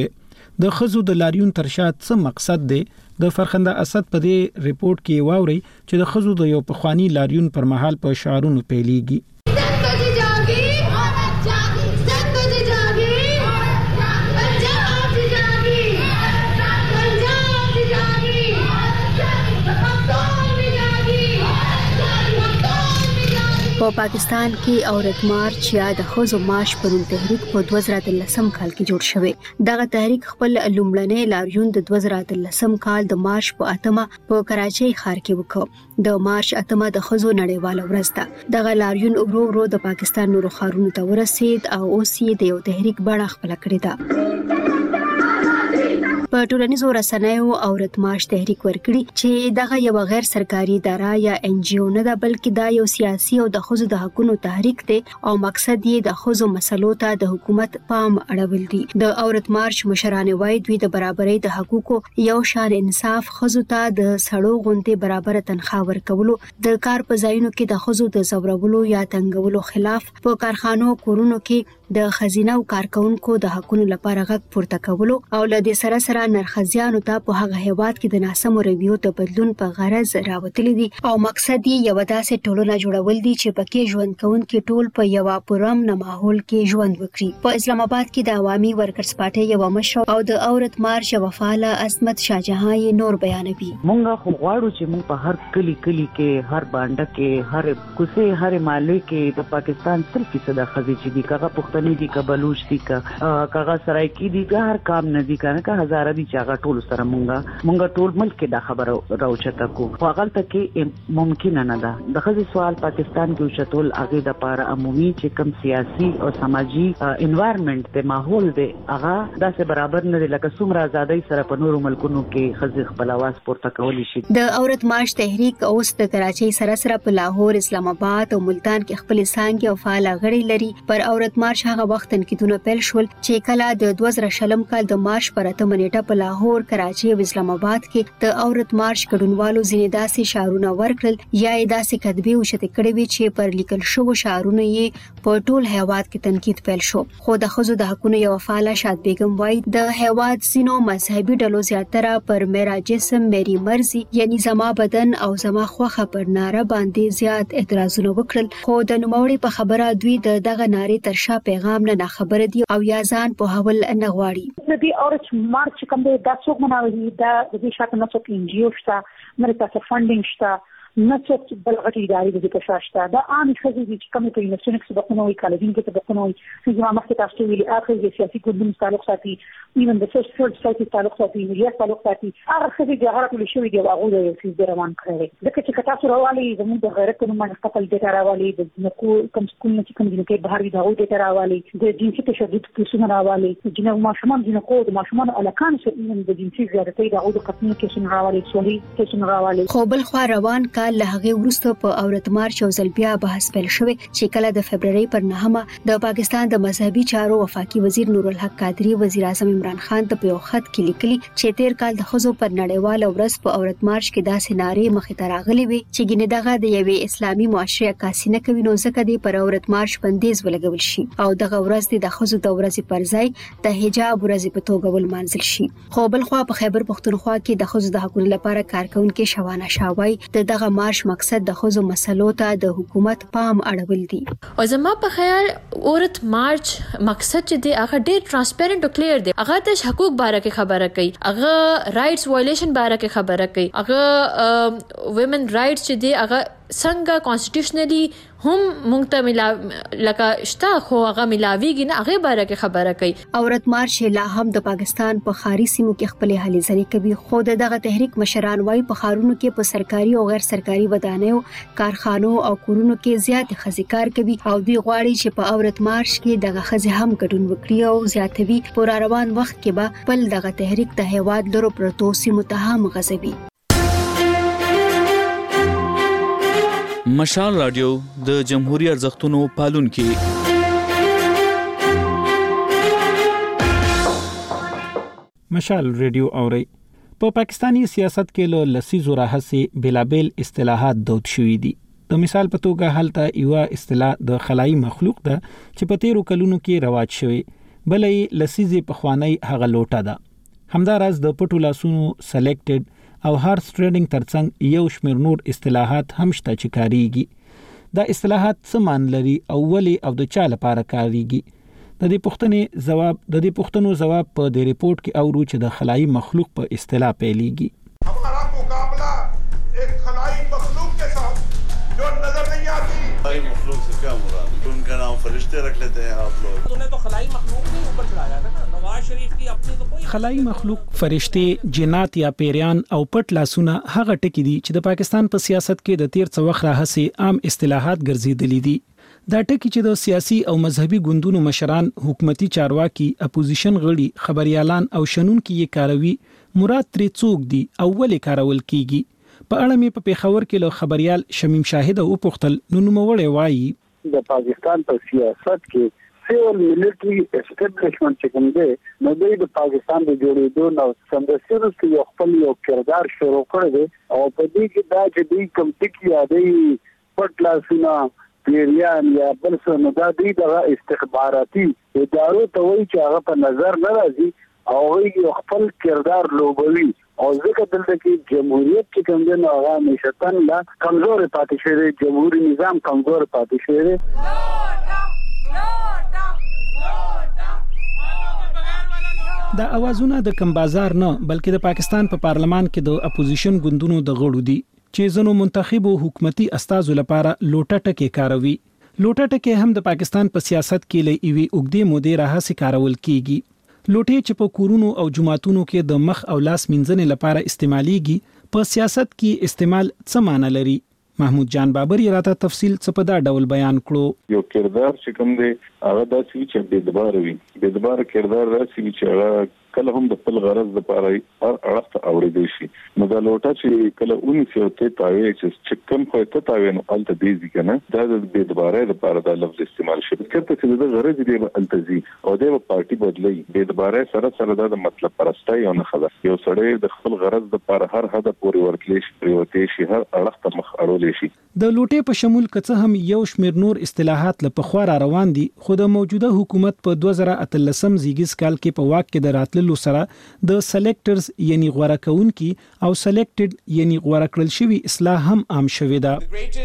د خزو د لاریون ترشا څه مقصد دی؟ د فرخنده اسد په دې ریپورت کې واوري چې د خزو د یو پخوانی لاریون پر مهال په شعارونو پیلېږي. په پاکستان کې عورت مارچ یا د ښځو مارچ پر تحریک په دوه زره اتلسم کال کې جوړ شوی. دغه تحریک خپل لومړنی لاریون د دوه زره اتلسم کال د مارچ په اتمه په کراچۍ ښار کې وکړ. د مارچ اتمه د ښځو نړیواله ورځ ده. دغه لاریون ورو ورو د پاکستان نورو ښارونو ته ورسید او اوس یې د یو تحریک بڼه خپل کړې ده. په ټولنیزو رسنیو عورت مارچ تحریک ورکړي چې دغه یو غیر سرکاري اداره یا ان جی او نه ده، بلکې دا یو سیاسي او د ښځو د حقوقو تحریک دی او مقصد یې د ښځو مسلو ته د حکومت پام اړول دي. د عورت مارچ مشران وایي دوی د برابرۍ د حقوقو، یو شان انصاف، ښځو ته د سړو غونډې برابر تنخواه ورکولو، د کار په ځایونو کې د ښځو د زورولو یا تنګولو خلاف، په کارخانو کورونو کې د خزینه او کارکونکو د حقوقو لپاره غږ پورته کولو او له دې سره سره نرخزیانو ته په هغه هیواد کې د ناسمو رویو د بدلون په غرض راوتلي دي او مقصد یې یو داسې ټولنه جوړول دي چې پکې ژوند کوونکي ټول په یو پرامن ماحول کې ژوند وکړي. په اسلام آباد کې د عوامي ورکرز پارټي یو مشر او د عورت مارچ وفاله عصمت شاهجهان یې نور بیانوي. مونږ خو غواړو چې مونږ په هر کلی کلی کې، هر بانډه کې، هر کوڅه، هر محله کې د پاکستان سل فیصد خزي چې دي کغه پښتني دي، که بلوچ دي، که کغه سرایکی دي، که هر کام نه دي کنه که هزاره دي چې هغه ټول سره مونږه مونږ ټول ملک کې دا خبره راوچته کو. خو هغه ته کې ممکن نه ده. د خزي سوال پاکستان کې اوچتول هغه د لپاره عمومي چې کوم سیاسي او سماجی انوایرنمنت د ماحول دی هغه داسې برابر نه دی لکه څومره ازادۍ سره په نورو ملکونو کې خزي خپل आवाज پورته کولی شي. د عورت مارچ تحریک اوس د کراچۍ سره سره په لاهور، اسلام آباد او ملتان کې خپل څانګې او فعال غړي لري. پر عورت مارچ هغه وخت تنقیدونه پیل شول چې کله د دوه زره شلم کال د مارچ پر اتمه نیټه په لاهور، کراچۍ او اسلام آباد کې د عورت مارچ ګډونوالو ځینې داسې شعارونه ورکړل یا یې داسې کتبې وشته کړې وي چې پر لیکل شوو شعارونه یې په ټول هیواد کې تنقید پیل شو. خو د ښځو د حقوقو یو فعال شاد بیگم وایي د هیواد سینو مذهبي ډلو زیاتره پر میرا جسم میری مرزي یعنی زما بدن او زما خوخه پر ناره باندې زیات اعتراضونه وکړل. خو د نوموړي په خبره دوی د دغه نارې تر شا پیغام نه خبره دي او یا ځان په حول نه غواړي. د دې عورت مارچ کوم د داسوک مناوي دا د دې شاته نه څوک ان جی او شته، مې تاسو فاندینګ شته، نه څوک بل غټي ادارې د دې په شته. دا عام خزي چې کوم په یونیورسيټي کې سبقونه وي، کالجین کې سبقونه وي، چې زما مخکې تاسو ویلي اخر د سیاسي ګوندونو تعلق ساتي، ایون د سوشل سايټي تعلق ساتي، میډیا تعلق ساتي. هغه خزي چې هغه ټول شوی دی هغه د یو څه روان کړی. ځکه چې تاسو راوالي زموږ د غیرت په نوم خپل ډیټا راوالي، د نکو کوم سکول نه چې کوم دي کې بهر د هغو ډیټا راوالي، د جنسي تشدد کیسونه راوالي، د جنو ماشومان جنکو د ماشومان الکان چې ایون د جنسي زیاتې د هغو د قتل کیسونه راوالي، سولي کیسونه راوالي. خو بل خو روان کال له هغه ورسته په عورت مارچ او زلبیا بحث پیل شوی چې کله د فبرवरी پر نهمه د پاکستان د مذهبي چارو وفاقي وزیر نور الحق قادری وزیر اعظم عمران خان ته په خط کې لیکلي چې تیر کال د خزو پر نړیواله ورځ په عورت مارچ کې داسې نارې مخې ته راغلي وي چې ګینه دغه د یوې اسلامي معاشره عکاسي نه کوي، نو ځکه دی پر عورت مارچ بندیز ولګول شي او دغه ورځ د خزو د ورځې پر ځای د حجاب ورځې په توګه ولمانځل شي. خو بل خو په خیبر پختونخوا کې د خزو د حقوقو لپاره کارکونکو شوانه شاوای د دغه مارچ مقصد د خزو مسلو ته د حکومت پام اړول دي. او زما په خیال عورت مارچ مقصد چې دی هغه ډیر ترانسپیرنت او کلیر دی. هغه د حقوق باره کې خبره کوي، هغه رائټس وایلیشن باره کې خبره کوي، هغه ویمن رائټس چې دی هغه څنګه کانسټیټیوشنلی هم مونږ ته ملا لکه شته خو هغه ملاویږي نه، هغه باره کې خبره کوي. عورت مارچ لا هم د پاکستان په خاري سیمو کې خپل هلې ځلې کوي. خو دغه تحریک مشران وايي په خارونو کې په سرکاري او غیر سرکاري ودانیو، کارخانو او کورونو کې زیات خزي کار کوي او دوی غواړي چې په عورت مارچ کې دغه خزي هم ګډون وکړي او زیاتوي. پر روان وخت کې به بل دغه تحریک د هیواد لرو پروتو سیمو ته هم غځوي. مشال رادیو د جمهوریت ارزښتونو پالونکي. مشال رادیو اوري په پاکستانی سیاست کې له لسیزو راهسي بلابل اصطلاحات دود شوې دي. د مثال په توګه هلته یو اصطلاح د خلایي مخلوق ده چې په تیرو کلونو کې رواج شوی، بلې لسیزې په خوانی هغه لوټه ده. همداراز د پټو لاسونو سلیکټډ او هارس ټریډینګ ترڅنګ یو شمېر نور اصطلاحات هم شته چې کاریږي. دا اصطلاحات څه معنی لري او ولې او د چا لپاره کاریږي؟ د دې پوښتنې جواب د دې پوښتنو جواب په دې ریپورت کې اورو چې د خلایي مخلوق په اصطلاح پیلېږي. हमारा मुकाबला एक खलाई मखलूक के साथ जो नजर नहीं आती. खलाई मखलूक से क्या मुराद? उनका नाम फरिश्ते रख लेते हैं आप लोग. उन्हें तो खलाई मखलूक नहीं ऊपर चढ़ाया था ना. नवाज शरीफ की अपनी तो कोई خلایي مخلوق فرشتي جنات یا پیریان او پټ لاسونه هغه ټکي دي چې د پاکستان په سیاست کې د تیر څو وخت راهسي عام اصطلاحات ګرځېدلې دي. دا ټکي چې د سیاسي او مذهبي ګوندونو مشران، حکومتي چارواکي، اپوزیشن غړي، خبريالان او شنونکي یې کاروي، مراد ترې څوک دي او ولې کارول کیږي؟ په اړه مې په پیښور کې له خبريال شمیم شاهد او پختل نو نوموړی وایي د پاکستان په سیاست کې سیول ملټری اسټابلیشمنت چې کوم دی نو د پاکستان د جوړېدو نو سمدستي کې یو خپل یو کردار شروع کړی دی او په دې کې دا چې دوی کوم ټکی یادې پټ لاسونه پیریان یا بل څه نو دا دوی د استخباراتي ادارو ته وایي چې هغه په نظر نه راځي او یو خپل کردار لوبوي او ځکه دلته کې جمهوریت چې کوم دی نو هغه نشتن لا کمزور پاتې شوی، جمهوریت نظام کمزور پاتې شوی. دا اوازونه د کم بازار نه بلکې د پاکستان په پا پارلمان کې د اپوزیشن ګوندونو د غړو دي چې زنو منتخبو حکومتي استازو لپاره لوټه ټکي کاروي. لوټه ټکي هم د پاکستان په سیاست کې لې ایوي اوګدې مودې راهسي کارول کیږي. لوټې چې په کورونو او جماعتونو کې د مخ او لاس مینځنې لپاره استعماليږي، په سیاست کې استعمال څه معنی لري؟ محمود جان بابر یې راته تفصیل څه په دا ډول بیان کړو. یو کردار چې کوم دی هغه داسې چې بې دبار وي، بې دبار کردار داسې چې هغه کله هم د خپل غرض لپاره هر اړخ ته اوریدل شي. نو دا لوټه چې کله اونې سي او ته تاوي چې کوم خو ته تاوي نو الته دی ځکه دا د بې دبارۍ لپاره دا لفظ استعمال شي. کله چې د غرض دی التزي او د پارټي بدلی بې دبارۍ سره سره دا د مطلب پرستای او نه خبر یو سړی د خپل غرض لپاره هر هدف پورې ورتلی شي، پریوتی شي، هر اړخ ته مخ اړول شي. د لوټې په شمول کڅه هم یو شمیر نور اصطلاحات له پخوا را روان دي، خو د موجوده حکومت په دوه زره اتلسم زیږیز کال کې په واک کې د راتللو سره د سلیکټرز یعنی غوړه کونکي او سلیکټډ یعنی غوړه کړل شوی اصطلاح هم عام شوې ده.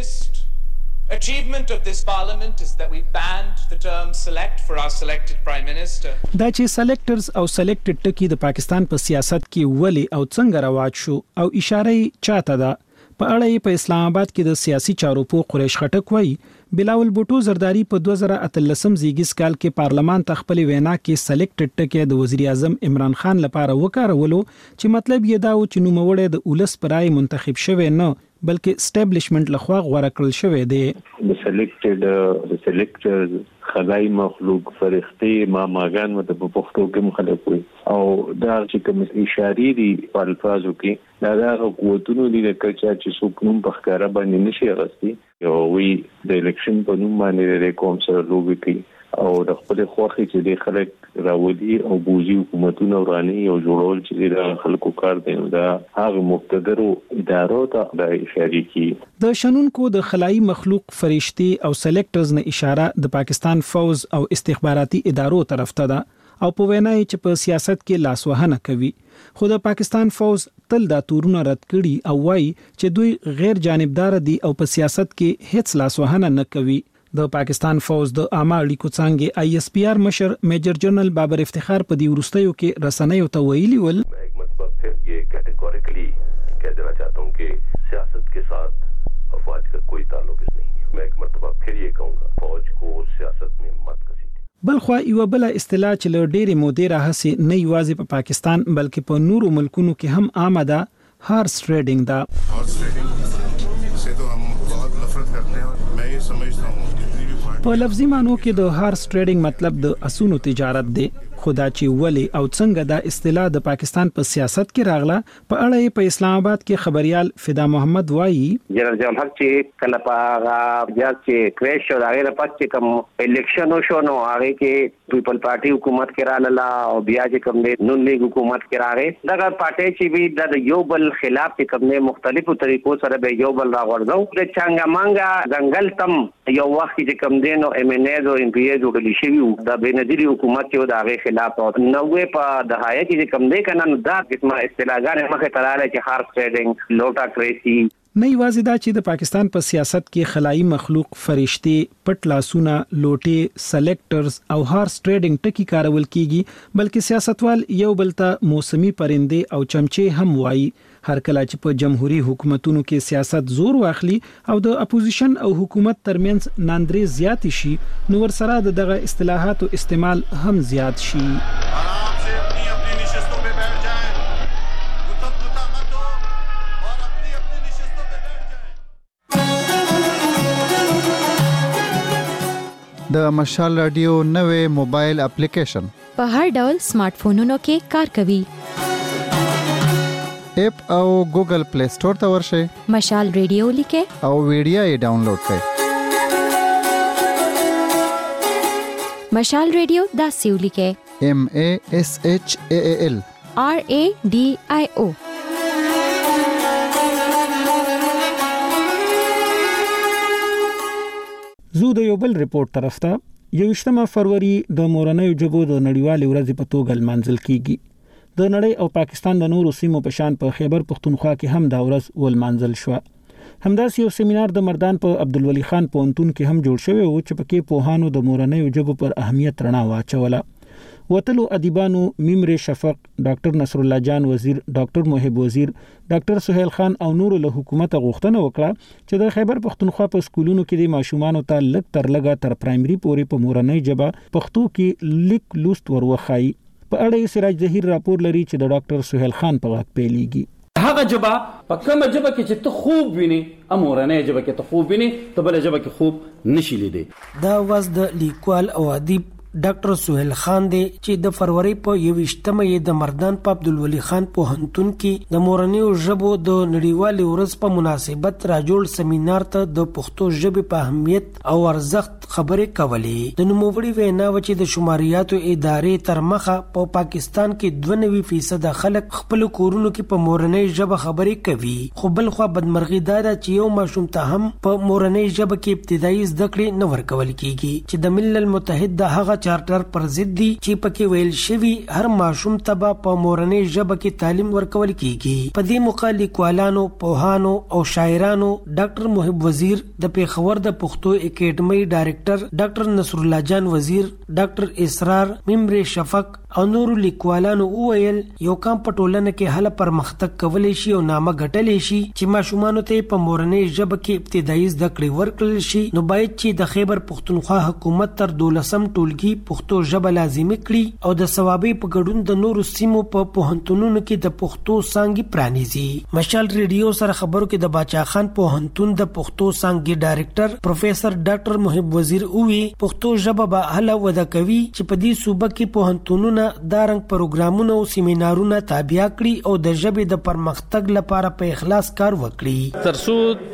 Achievement of this parliament is that we banned the term select for our selected prime minister. دا چې سلیکټرز او سلیکټډ ټکی د پاکستان په سیاست کې ولې او څنګه رواج شو او اشاره چاته ده په اړه په اسلام آباد کې د سیاسي چارو په قریش خټک وایي بلاول بوټو زرداری په دوه زره اتلسم زیږیز کال کې پارلمان ته خپل وینا کې سلیکټډ ټکی د وزیر اعظم عمران خان لپاره وکړولو چې مطلب یې دا و چې نوموړی د اولس پرای منتخب شوی نه بلکې اسټابلیشمنت لخوا غوړه کړل شوی دی. د سلیکټډ د سلیکټرز خدای مخلوق فرښتې ما ماګان مت په پښتو کې مخالف وي او دا چې کوم اشاره دي په الفاظو کې دا د قوتونو دي چې چې څوک نوم په ښکارا باندې نشي غوښتي او وی د الیکشن په نوم باندې د کوم سره لوبي کوي او د خپل خوخي چې د خلک راوړي او بوزي حکومتونه وراني او جوړول چې د خلکو کار دی دا هغه مقتدرو ادارو ته د اشاره کی. د شنونکو د خلایي مخلوق فرشتي او سلیکټرز نه اشاره د پاکستان فوز او استخباراتي ادارو طرف ته ده او په وینای چې په سیاست کې لاسوهنه کوي. خو د پاکستان فوز تل دا تورونه رد کړي او وایي چې دوی غیر جانبدار دي او په سیاست کې هیڅ لاسوهنه نه کوي. د پاکستان فوز د عامه اړیکو څنګه آی ایس پی آر مشر میجر جنرال بابر افتخار په دی ورستیو کې رسنیو ته ویلي ول ایک مرتبہ پھر یہ کیٹیگوریکلی کہہ دینا چاہتا ہوں کہ سیاست کے ساتھ افواج کا کوئی تعلق نہیں ہے. میں ایک مرتبہ پھر یہ کہوں گا فوج کو سیاست میں مت گھسیٹیں. بلخوا یو بل اصطلاح چې له ډېرې مودې راهسي نه یوازې په پاکستان بلکې په نورو ملکونو کې هم عامه ده، هارس ټریډینګ ده. Horse trading से तो हम बहुत नफरत करते हैं और मैं ये समझता हूँ په لفظي معنی کې د هارس ټریډینګ مطلب د اسونو تجارت دی. خدا چې ولی او څنګه دا اصطلاح د پاکستان په سیاست کې راغله په اړه په اسلام آباد کې خبريال فدا محمد وایي جنرال جان حق چې کله پاغه بیا چې کریش او هغه پات چې کوم الیکشن شو نو هغه کې پیپل پارټي حکومت کې رااله او بیا چې کوم نون لیگ حکومت کې راغی دا پارټي چې وی د یو بل خلاف چې کوم مختلفو طریقو سره به یو بل راغورځو د چنګا مانګا ځنګل تم یو وخت چې کم دینو ایم ان ایز او ام پی ایز وړل شي د بنظیری حکومت کې د هغه خلاف او نوې په دهایه کې کم دی کنه نو دا قسمه اصطلاحګان مخه تراله چې هارس ټریډینګ لوټا کریسی نه یوازې دا چې د پاکستان په سیاست کې خلایي مخلوق فرشتي پټ لاسونه لوټي سلیکټرز او هارس ټریډینګ ټکی کارول کیږي بلکې سیاستوال یو بل ته موسمي پرنده او چمچي هم وایي هر کله چې په جمهوریت حکومتونو کې سیاست زور واخلي او د اپوزیشن او حکومت ترمنځ ناندري زیات شي نو ورسره دغه اصطلاحات او استعمال هم زیات شي. د مشال رادیو نوې موبایل اپلیکیشن په هر ډول سمارټ فونونو کې کار کوي. اپ او ګوګل پلی سٹور ته ورشئ. مشال رادیو لیکه او ویډیو یې ډاونلوډ کړئ. مشال رادیو دا سیو لیکه M A S H A A L R A D I O. زو د یو بل ریپورت طرف ته یوشتمه فروری د مورنۍ جبو د نړیوالې ورځې په توګه لمانځل کیږي. د نړۍ او پاکستان د نورو سیمو په شان په خیبر پختونخوا کې هم دا ورځ ولمانځل شو. همداسې یو سیمینار د مردان په عبدالولي خان پونتون کې هم جوړ شوی او چې پکې پوهانو د مورنۍ جبو پر اهمیت رڼا واچوله. وتلو ادیبانو ممر شفق، ډاکټر نصر الله جان وزیر، ډاکټر محب وزیر، ډاکټر سہیل خان او نور له حکومت غوښتنه وکړه چې د خیبر پختونخوا په سکولونو کې د ماشومانو ته لږ تر لږه تر پرایمري پورې په مورنۍ ژبه پښتو کې لیک لوست وروخایي. په اړه سراج ظهیر راپور لري چې د ډاکټر سہیل خان په غږ پیلېږي. هغه جبا په کومه جبا کې چې ته خوب ویني امورنه جبا کې ته خوب ویني ته بل جبا کې خوب نشي لیدي. دا واز د لیکوال او ادیب ډاکټر سہیل خان دی چې د فروری په یوویشتمه یې د مردان په عبدالولي خان پوهنتون کې د مورنیو ژبو د نړیوالې ورځ په مناسبت راجوړ سیمینار ته د پښتو ژبې په اهمیت او ارزښت خبرې کولې. د نوموړي وینا و چې د شماریاتو ادارې تر مخه په پاکستان کې دوه نوي فیصد خلک خپل کورونو کې په مورنۍ ژبه خبرې کوي، خو بل خو بدمرغي دا ده چې یو ماشوم ته هم په مورنۍ ژبه کې ابتدایي زده کړې نه ورکول کیږي چې د ملل متحد د هغه چارټر پر ضد دي چې پکې ویل شوی هر ماشوم ته په مورنۍ ژبه کې تعلیم ورکول کیږي. په دې موقع لیکوالانو، پوهانو او شاعرانو ډاکټر محب وزیر، د پیښور د پښتو اکیډمۍ ډایریکټر ډاکټر نصر الله جان وزیر، ډاکټر اسرار، ممر شفق او نور لیکوالانو وویل یو کام په ټولنه کې هله پرمختګ کولای شي او نامه ګټلی شي چې ماشومانو ته په مورنۍ ژبه کې ابتدایي زده کړې ورکړل شي. نو باید چې د خیبر پختونخوا حکومت تر دولسم ټولګي پښتو ژبه لازمي کړي او د ثوابي په ګډون د نورو سیمو په پوهنتونونو کې د پښتو څانګې پرانیزي. مشال ریډیو سره خبرو کې د باچا خان پوهنتون د پښتو څانګې ډایریکټر پروفیسور ډاکټر محب وزیر اووی پښتو ژبه به هله وده کوي چې په دې صوبه کې پوهنتونونه دا رنګ پروګرامونه او سیمینارونه تابع کړي او د ژبې د پرمختګ لپاره په اخلاص کار وکړي. ترڅو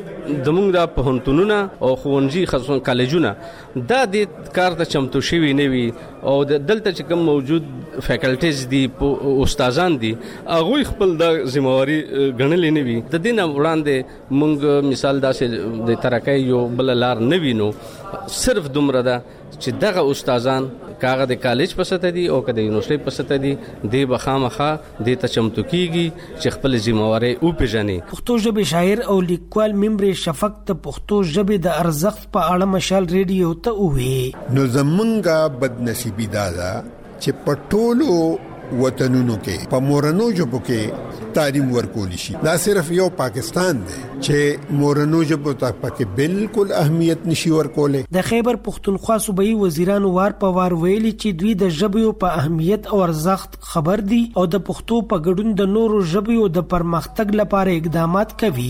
زموږ د پوهنتونونه او ښوونځي خصوصا کالجونه دا د کار ته چمتو شوي نه وي او د دلته چې کوم موجود فیکلټیز دي استادان دي هغه خپل د ذمہواری غنلې نه وي. د دې نه وړاندې موږ مثال داسې د ترقۍ یو بل لار نه وینو، صرف دومره ده چې دغه استادان کاغه د کالج په سطح دي او کله د یونیورسيټي په سطح دي د بخامخه د تچمتو کیږي چې خپل ذمہواری او پیژني. پښتو ژبې شاعر او لیکوال ممر شفق ته پښتو ژبې د ارزښت په اړه مشال ریډیو ته وویل نو زمونږه بدنصیبی دا ده چې پټولو وطنونو کې په مورنو ژبو کې تعلیم ورکول شي. دا صرف یو پاکستان دی چې مورنو ژبو ته پکې بالکل اهمیت نشي ورکولې. د خیبر پختونخوا صوبایي وزیرانو وار په وار ویلي چې دوی د ژبو په اهمیت او ارزښت خبر دي او د پښتو په ګډون د نورو ژبو د پرمختګ لپاره اقدامات کوي.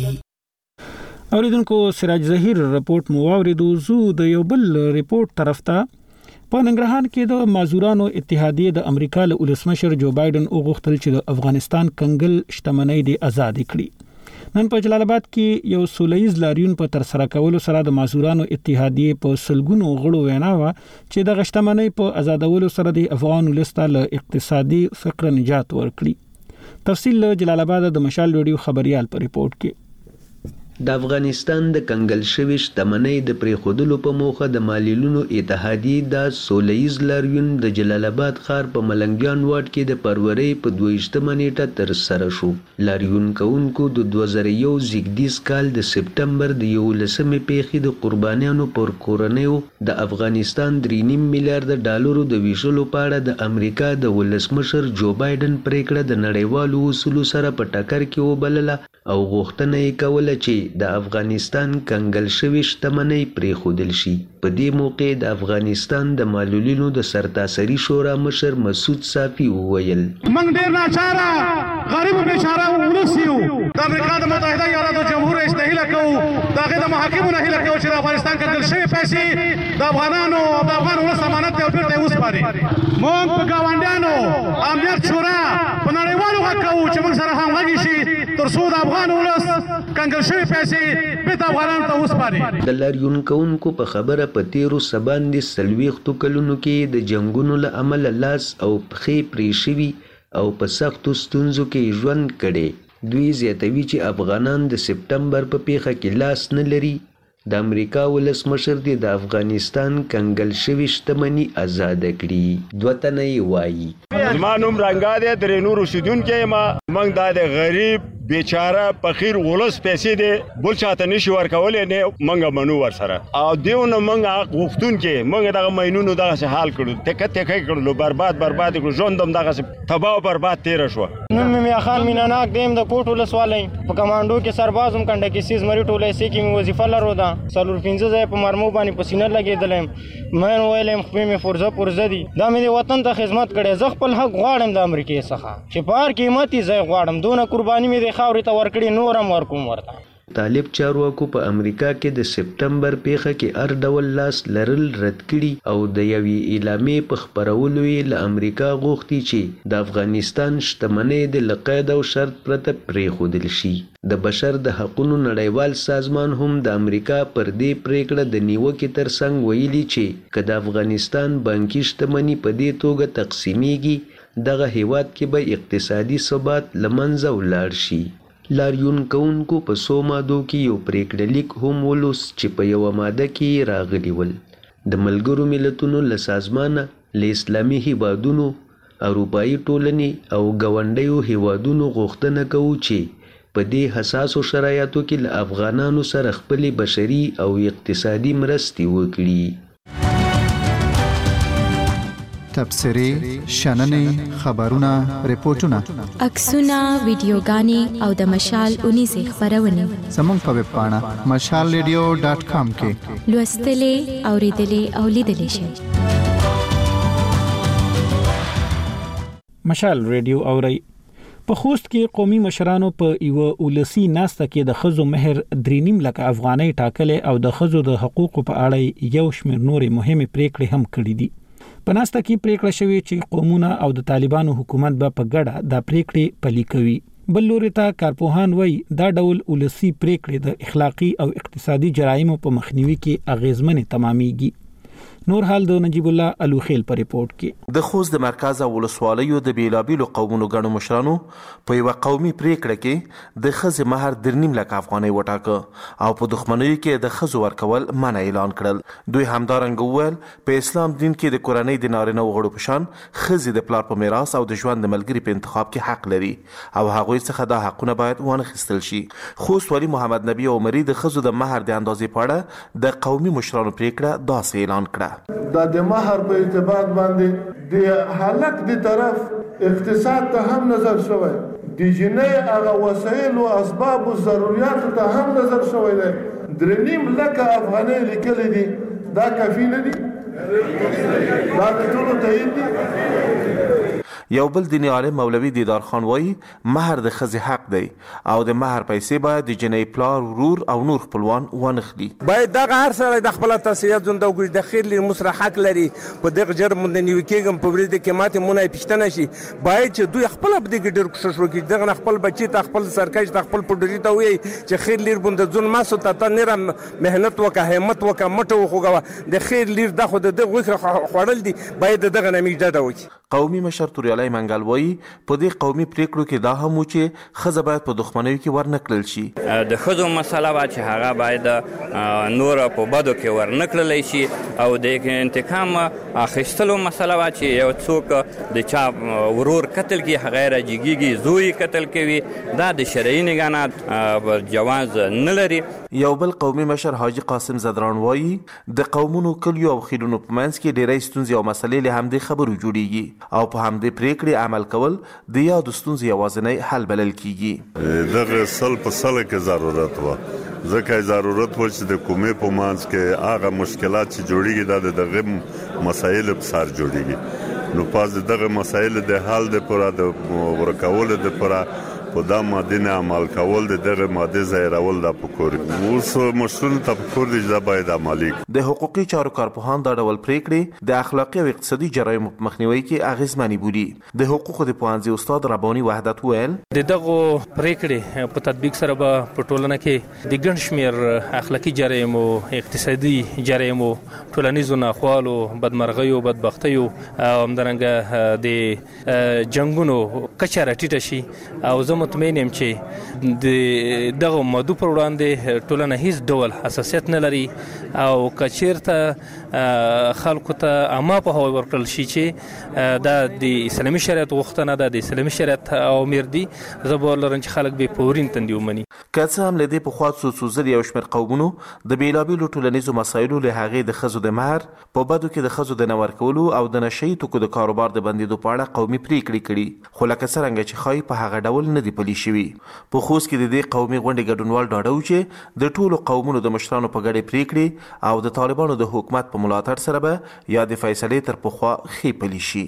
اوریدونکو سراج ظهیر رپورت مو واوریدو. زو د یو بل رپورت طرف ته په ننګرهار کې د مازورانو اتحادیه د امریکا له ولسمشر جو بایدن وغوښتل چې د افغانستان کنګل شتمنۍ د آزاد کړي. نن په جلال آباد کې یو سولهییز لاریون په تر سره کولو سره د مازورانو اتحادیه په سلګونو غړو وینا و چې د شتمنۍ په آزادولو سره د افغان ولست له اقتصادي فقر نجات ورکړي. تفصیل له جلال آباد د مشال ریډیو خبريال په ریپورت کې. د افغانستان د کنګل شوي شتمنۍ د پریښودلو په موخه د معلولینو اتحادیې د سولیز لاریون د جلال آباد ښار په ملنګیان واټ کې د فروری په دویشتمه نیټه ترسره شو. لاریون کوونکو د دوه زره یو زیږدیز کال د سپټمبر د یولسمې پیښې د قربانیانو پر کورنیو د افغانستان درې نیم میلیارډ ډالرو د ویشلو په اړه د امریکا د ولسمشر جو بایدن پریکړه د نړیوالو اصولو سره په ټکر کې وبلله او غوښتنه یې کوله چې د افغانستان کنګل شوي شتمنۍ پرېښودل شي. په دې موقع د افغانستان د معلولینو د سرتاسري شورا مشر مسعود صافي وویل موږ ډېر ناچاره غریب بیچاره ولس یو. د امریکا د متحده ایالاتو جمهور رئیس ته هیله کوو د هغې د محاکمو نه هیله کوو چې د افغانستان کنګل شوي پیسې د افغانانو او د افغان ولس امانت دی او بېرته یې وسپاري. موږ په ګاونډیانو امنیت شورا په نړیوالو غږ کوو چې موږ سره همغږي شي تر څو د افغان ولس کنګل شوي پیسې بېرته افغانانو ته وسپاري. د لاریون کوونکو په خبره په تیرو څه باندې څلوېښتو کلونو کې د جنګونو له امله لاس او پښې پرې شوي او په سختو ستونزو کې ژوند کړی. دوی زیاتوي چې افغانان د سپټمبر په پیښه کې لاس نه لري. د امریکا ولسمشر دی د افغانستان کنګل شوي شتمني آزاده کړي. دوه تنه یې وایي زما نوم رنګا دی درې نور اوسېدونکی یم. موږ دا د غریب بیچاره فقیر ولس پیسې دی بل چاته نشي ورکولی نه موږ منو ورسره او دیو نه موږ حق غوښتونکي موږ دغه مینونو دغسې حال کړو تکه تکه کړلو برباد برباد کړو ژوند هم دغسې تباه او برباد تېره شوه. نوم مې میا خان میناناک دی یم د کوټ ولسوالۍ په کمانډو کې سرباز یم کنډکي سیز مري ټولیسې کې مې وظیفه لرو ده څلور پنځه ځایه په مرمو باندې په سینه لګېدلی یم. مین ویلی یم خپې مې پرزه پرزه دي دا مې د وطن ته خدمت کړی. زه خپل حق غواړم د امریکې څخه چې په هر قیمت یې ځای غواړم. دونه قرباني مې د خاورې ته ورکړي نور هم ورکوم ورته. طالب چارواکو په امریکا کې د سپټمبر پیښه کې هر ډول لاس لرل رد کړي او د یوې اعلامیې په خپرولو یې له امریکا غوښتي چې د افغانستان شتمنۍ د له قید او شرط پرته پرېښودل شي. د بشر د حقونو نړیوال سازمان هم د امریکا پر دې پریکړه د نیوکې ترڅنګ ویلي چې که د افغانستان بانکي شتمني په دې توګه تقسیمیږي دغه هیواد کې به اقتصادي ثبات له منځه ولاړ شي. لاریون کوونکو په څو مادو کې یو پریکړه لیک هم ولوست چې په یوه ماده کې راغلي ول د ملګرو ملتونو له سازمانه له اسلامي هیوادونو اروپایي ټولنې او ګاونډیو هیوادونو غوښتنه کوو چې په دې حساسو شرایطو کې له افغانانو سره خپلې بشري او اقتصادي مرستې وکړي. تبصرې، شننې، خبرونه، ریپورتونه، عکسونه، ویډیوګانې او د مشال اونیزې خپرونې زموږ په ویب پاڼه مشال ریډیو ډاټ کام کې لوستلې، اوریدلې او لیدلې شئ. مشال ریډیو اورئ. په خوست کې قومي مشرانو په یو ولسی ناسته کې د خزو مهر درې نیم لک افغانۍ ټاکلې او د خزو د حقوقو په اړه یو شمېر نورې مهمه پریکړې هم کړې دي. په ناسته کې پریکړه شوې چې قومونه او د طالبانو حکومت به په ګډه د پریکړې پلي کوي. بل لوري ته کارپوهان وایي دا ډول ولسی پریکړې د اخلاقی او اقتصادي جرایمو په مخنیوي کې اغیزمنې تمامېږي. نور حال د نجیب الله الوخیل په ریپورت کې. د خوست د مرکز او ولسوالیو د بیلابیلو قومونو ګڼو مشرانو په یو قومي پریکړه کې د خزې مہر درې نیم لک افغانۍ وټاکه او په دښمنیو کې د خزو ورکول منع اعلان کړل. دوی همدارنګه وویل په اسلام دین کې د کورنۍ د نارینه وغړو په شان خزې د پلار په میراث او د ژوند د ملګري په انتخاب کې حق لري او هغوی څخه دا حقونه باید وانخیستل شي. خوست والی محمد نبی عمری د خزو د مہر د اندازې په اړه د قومي مشرانو پریکړه داسې اعلان کړه. دا د مہر په اعتبار باندې د حالت د طرف اقتصاد ته هم نظر شوی د جنې هغه وسایل او اسباب او ضرورت ته هم نظر شوی دی. درې نیم لک افغانۍ لیکلي دي دا کافي نه دي دا د ټولو تایید دي. یو بل دیني عالم مولوي دیدار خان وایي مہر د ښځې حق دی او د مہر پیسې باید د جنۍ پلار ورور او نور خپلوان وانخلي. باید دغه هر سړی د خپله تصفیه ژوند وکړي د خیر لري مسره حق لري په دغه جرم باندې نیوي کېږم په ورځ کې ماتې مونږ یې پوښتنه شي باید چې دوی خپله په دې کې ډېر کوښښ وکړي دغه نه خپل بچي ته خپل سرکش ته خپل پوډري ته ووایي چې خیر لیر باندې ځون ماسو ته ته نره محنت وکړه همت وکړه مټه وخوږوه د خیر لیر دا خو د دغه غوښه خوړل دي باید دغه نه مې ډډه وکړي. قومي مشر توریالی الله منګل وایي په دې قومي پریکړو کې دا هم و چې ښځه باید په دښمنیو کې ورنکړل شي. د ښځو مسله وه چې هغه باید نور په بدو کې ورنکړلی شي او د انتقام اخیستلو مسله وه چې یو څوک د چا ورور قتل کړي هغه یې راجګېږي زوی قتل کوي دا د شرعي نګاه جواز نه لري. یو بل قومي مشر حاجي قاسم زدران وایي د قومونو کلیو او خیلونو په منځ کې ډېری ستونزې او مسلې له همدې خبرو جوړیږي او په همدې پریکړې عمل کول د یادو ستونزې یوازینی حل بلل کیږي. دغه سل په سل کې ضرورت و ځکه ضرورت و چې د قومي په منځ کې هغه مشکلات چې جوړیږي دا د دغه مسایل په سر جوړیږي نو پاس دغه مسایل د حل لپاره د ورکول لپاره په دا ماده نه عمل کول د دغه ماده ځایرول د پکور اوس مشروع تفکر د ځای باید عملي. د حقوقي چارو کارپوهان دا ډول پریکړې د اخلاقي او اقتصادي جرایمو په مخنیوي کې اغیزمنې بولي. د حقوقو د پوهنځي استاد رباني وحدت ویل د دغه پریکړې په تطبیق سره به په ټولنه کې د ګڼ شمېر اخلاقي جرایمو اقتصادي جرایمو ټولنیزو ناخوالو بدمرغیو بدبختیو او همدارنګه د جنگونو کچه راټیټه شي او زه مطمئن یم چې د دغه مادو پر وړاندې ټولنه هیڅ ډول حساسیت نه لري او که چېرته خلکو ته عامه پوهاوی ورکړل شي چې دا د اسلامي شریعت غوښتنه ده د اسلامي شریعت اوامر دي زه باور لرم چې خلک به په ورین تندي ومني. که څه هم له دې پخوا څو څو ځلې یو شمېر قومونو د بېلابېلو ټولنیزو مسایلو له هغې د ښځو د مهر په بدو کې د ښځو د نه ورکولو او د نشه یي توکو د کاروبار د بندېدو په اړه قومي پریکړې کړي خو لکه څرنګه چې ښایي په هغه ډول نه دي پلي شوي. په خوست کې د دې قومي غونډې ګډونوال ډاډه و چې د ټولو قومونو د مشرانو په ګډې پریکړې او د طالبانو د حکومت په ملاتړ سره به یا د فیصلې تر پخوا ښې پلي شي.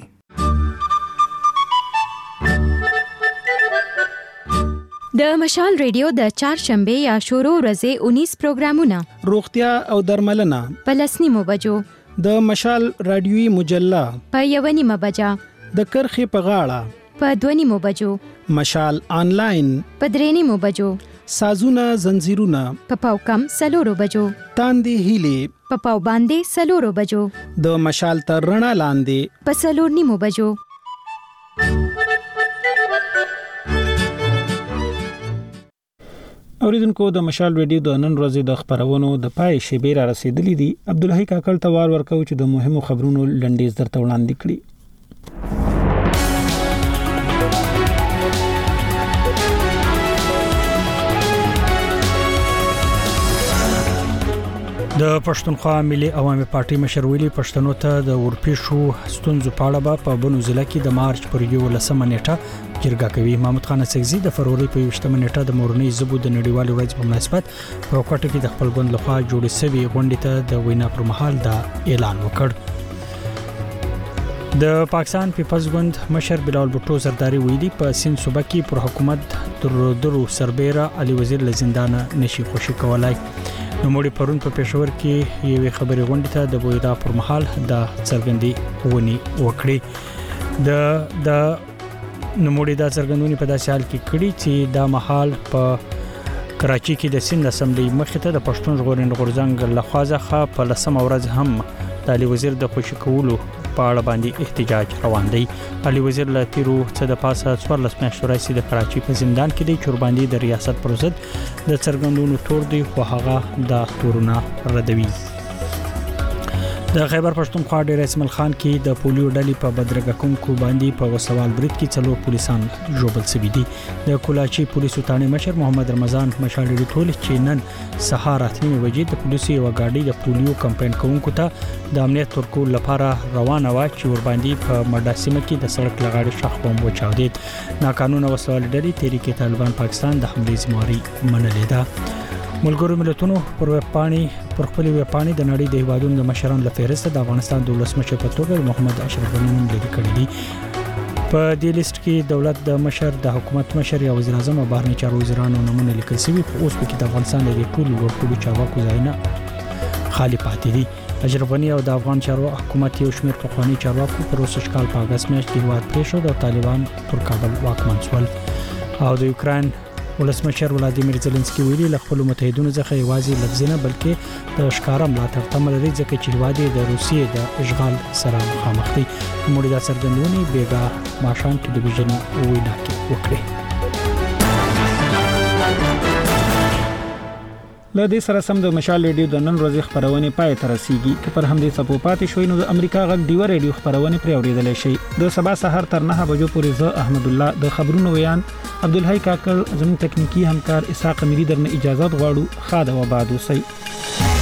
د مشال ریډیو د چهارشنبه یا شروع ورځې اونیس پروګرامونه روغتیا او درملنه په لس نیمو بجو د مشال رادیوي مجله په یو نیمه بجه د کرخې په غاړه په دوه نیمو بجو مشال آنلاین په درې نیمو بجو سازونه زنجیرونه په پاو کم سلورو بجو تاندې هیلې په پاو باندې سلورو بجو د مشال تر رڼا لاندې په سلور نیمو بجو. اوریدونکو د مشال ریډیو د نن ورځې د خبرونو د پای شیبې را رسیدلې دي. عبدالحی کاکړ ته وار ورکو چې د مهمو خبرونو لنډیز درته وړاندې کړي. د پښتونخوا ملي عوامي پارټي مشر ویلي پښتنو ته د ورپېښو ستونزو په اړه به په بنو ضلع کې د مارچ پر یولسمه نیټه جرګه کوي. محمود خان سګزي د فروری په یوشتمه نیټه د مورنۍ ژبو د نړیوالې ورځې په مناسبت په کوټه کې د خپل ګوند لخوا جوړې شوې غونډې ته د وینا پر مهال دا اعلان وکړ. د پاکستان پیپلز ګوند مشر بلال بوټو زرداری ویلي په سین صوبه کې پر حکومت درو سربېره علي وزیر له زندان نشي خوشي کولای. نوموړي پرون په پېښور کې یوې خبري غونډې ته د بویدا پر مهال د څرګندې ونی وکړي. د د نوموړي د څرګندونې په داسې حال کې کړي چې دا مهال په کراچي کې د سند اسمبلی مخې ته د پښتون ژغورنې غورځنګ لخوا ځخه په لسمه ورځ هم د علي وزیر د خوشي کولو په اړه باندې احتجاج روان دی. علي وزیر له تیرو څه د پاسه څوارلس میاشتو راهیسې د کراچي په زندان کې دی چې ورباندې د ریاست پر ضد د څرګندونو تور دی خو هغه د تورونه ردوي. د خیبر پښتونخوا ډیر اسماعیل خان کې د پولیو ډلې په بدرګه کوونکو باندې په وسوال برید کې څلور پولیسان ژوبل شوي دي. د کولاچي پولیسو ثاني مشر محمد رمضان مشال ډیټول چې نن سهار اته بجې د پولیسو یو غاډي د پولیو کمپاین کوونکو ته د امنیت ترکو لپاره روانه و چې ور باندې په مډاسمه کې د سړک لغاړي شخ بم وچاودید. ناقانونه وسوال ډلې تحریک طالبان پاکستان د حملې ذمہواری منلې ده. ملګرو ملتونو پر وپانی پر خپل وپانی د نړۍ د هیوادونو د مشرانو لپاره فهرست د افغانستان د ولسمشر په توګه محمد اشرف غنی نوم لري کړی دی. په دې لیست کې دولت د مشر د حکومت مشر یا وزیر اعظم او بهرنی چارو وزیرانو نومونه لیکل شوي. اوس په کې د افغانستان د ټولو لوړپوړو چارواکو ځایونه خالی پاتې دي. اشرف غنی او د افغان چارو حکومت یو شمېر پخواني چارواکو پر اوسه کال په اگست میاشت کې هیواد پرېښود او طالبان پر کابل واکمن شول. او د یوکرين ولسمشر ولادیمیر زيلنسکي ویلي له خپل متحدینو څخه یوازې لفظي نه بلکې د ښکارا ملاتړ تمه لري ځکه چې هیواد د روسیې د اشغال سره مخامخ دي. نوموړي دا څرګندونې بیګا ماشان کې د ویژن وینا کې وکړې. له دې سره سم د مشال ریډیو د نن ورځې خبرونه پای ته رسیدي. که پر همدې سپو پاتې شوي نو د امریکا غږ ډیو ریډیو خبرونه پرې اوریدلای شي. د سبا سحر تر نه بجو پورې زه احمد الله د خبرونو ویان عبدالحی کاکل زموږ تکنیکی همکار اسحاق امیری درنه اجازه غواړو. خاده و بعد وسی.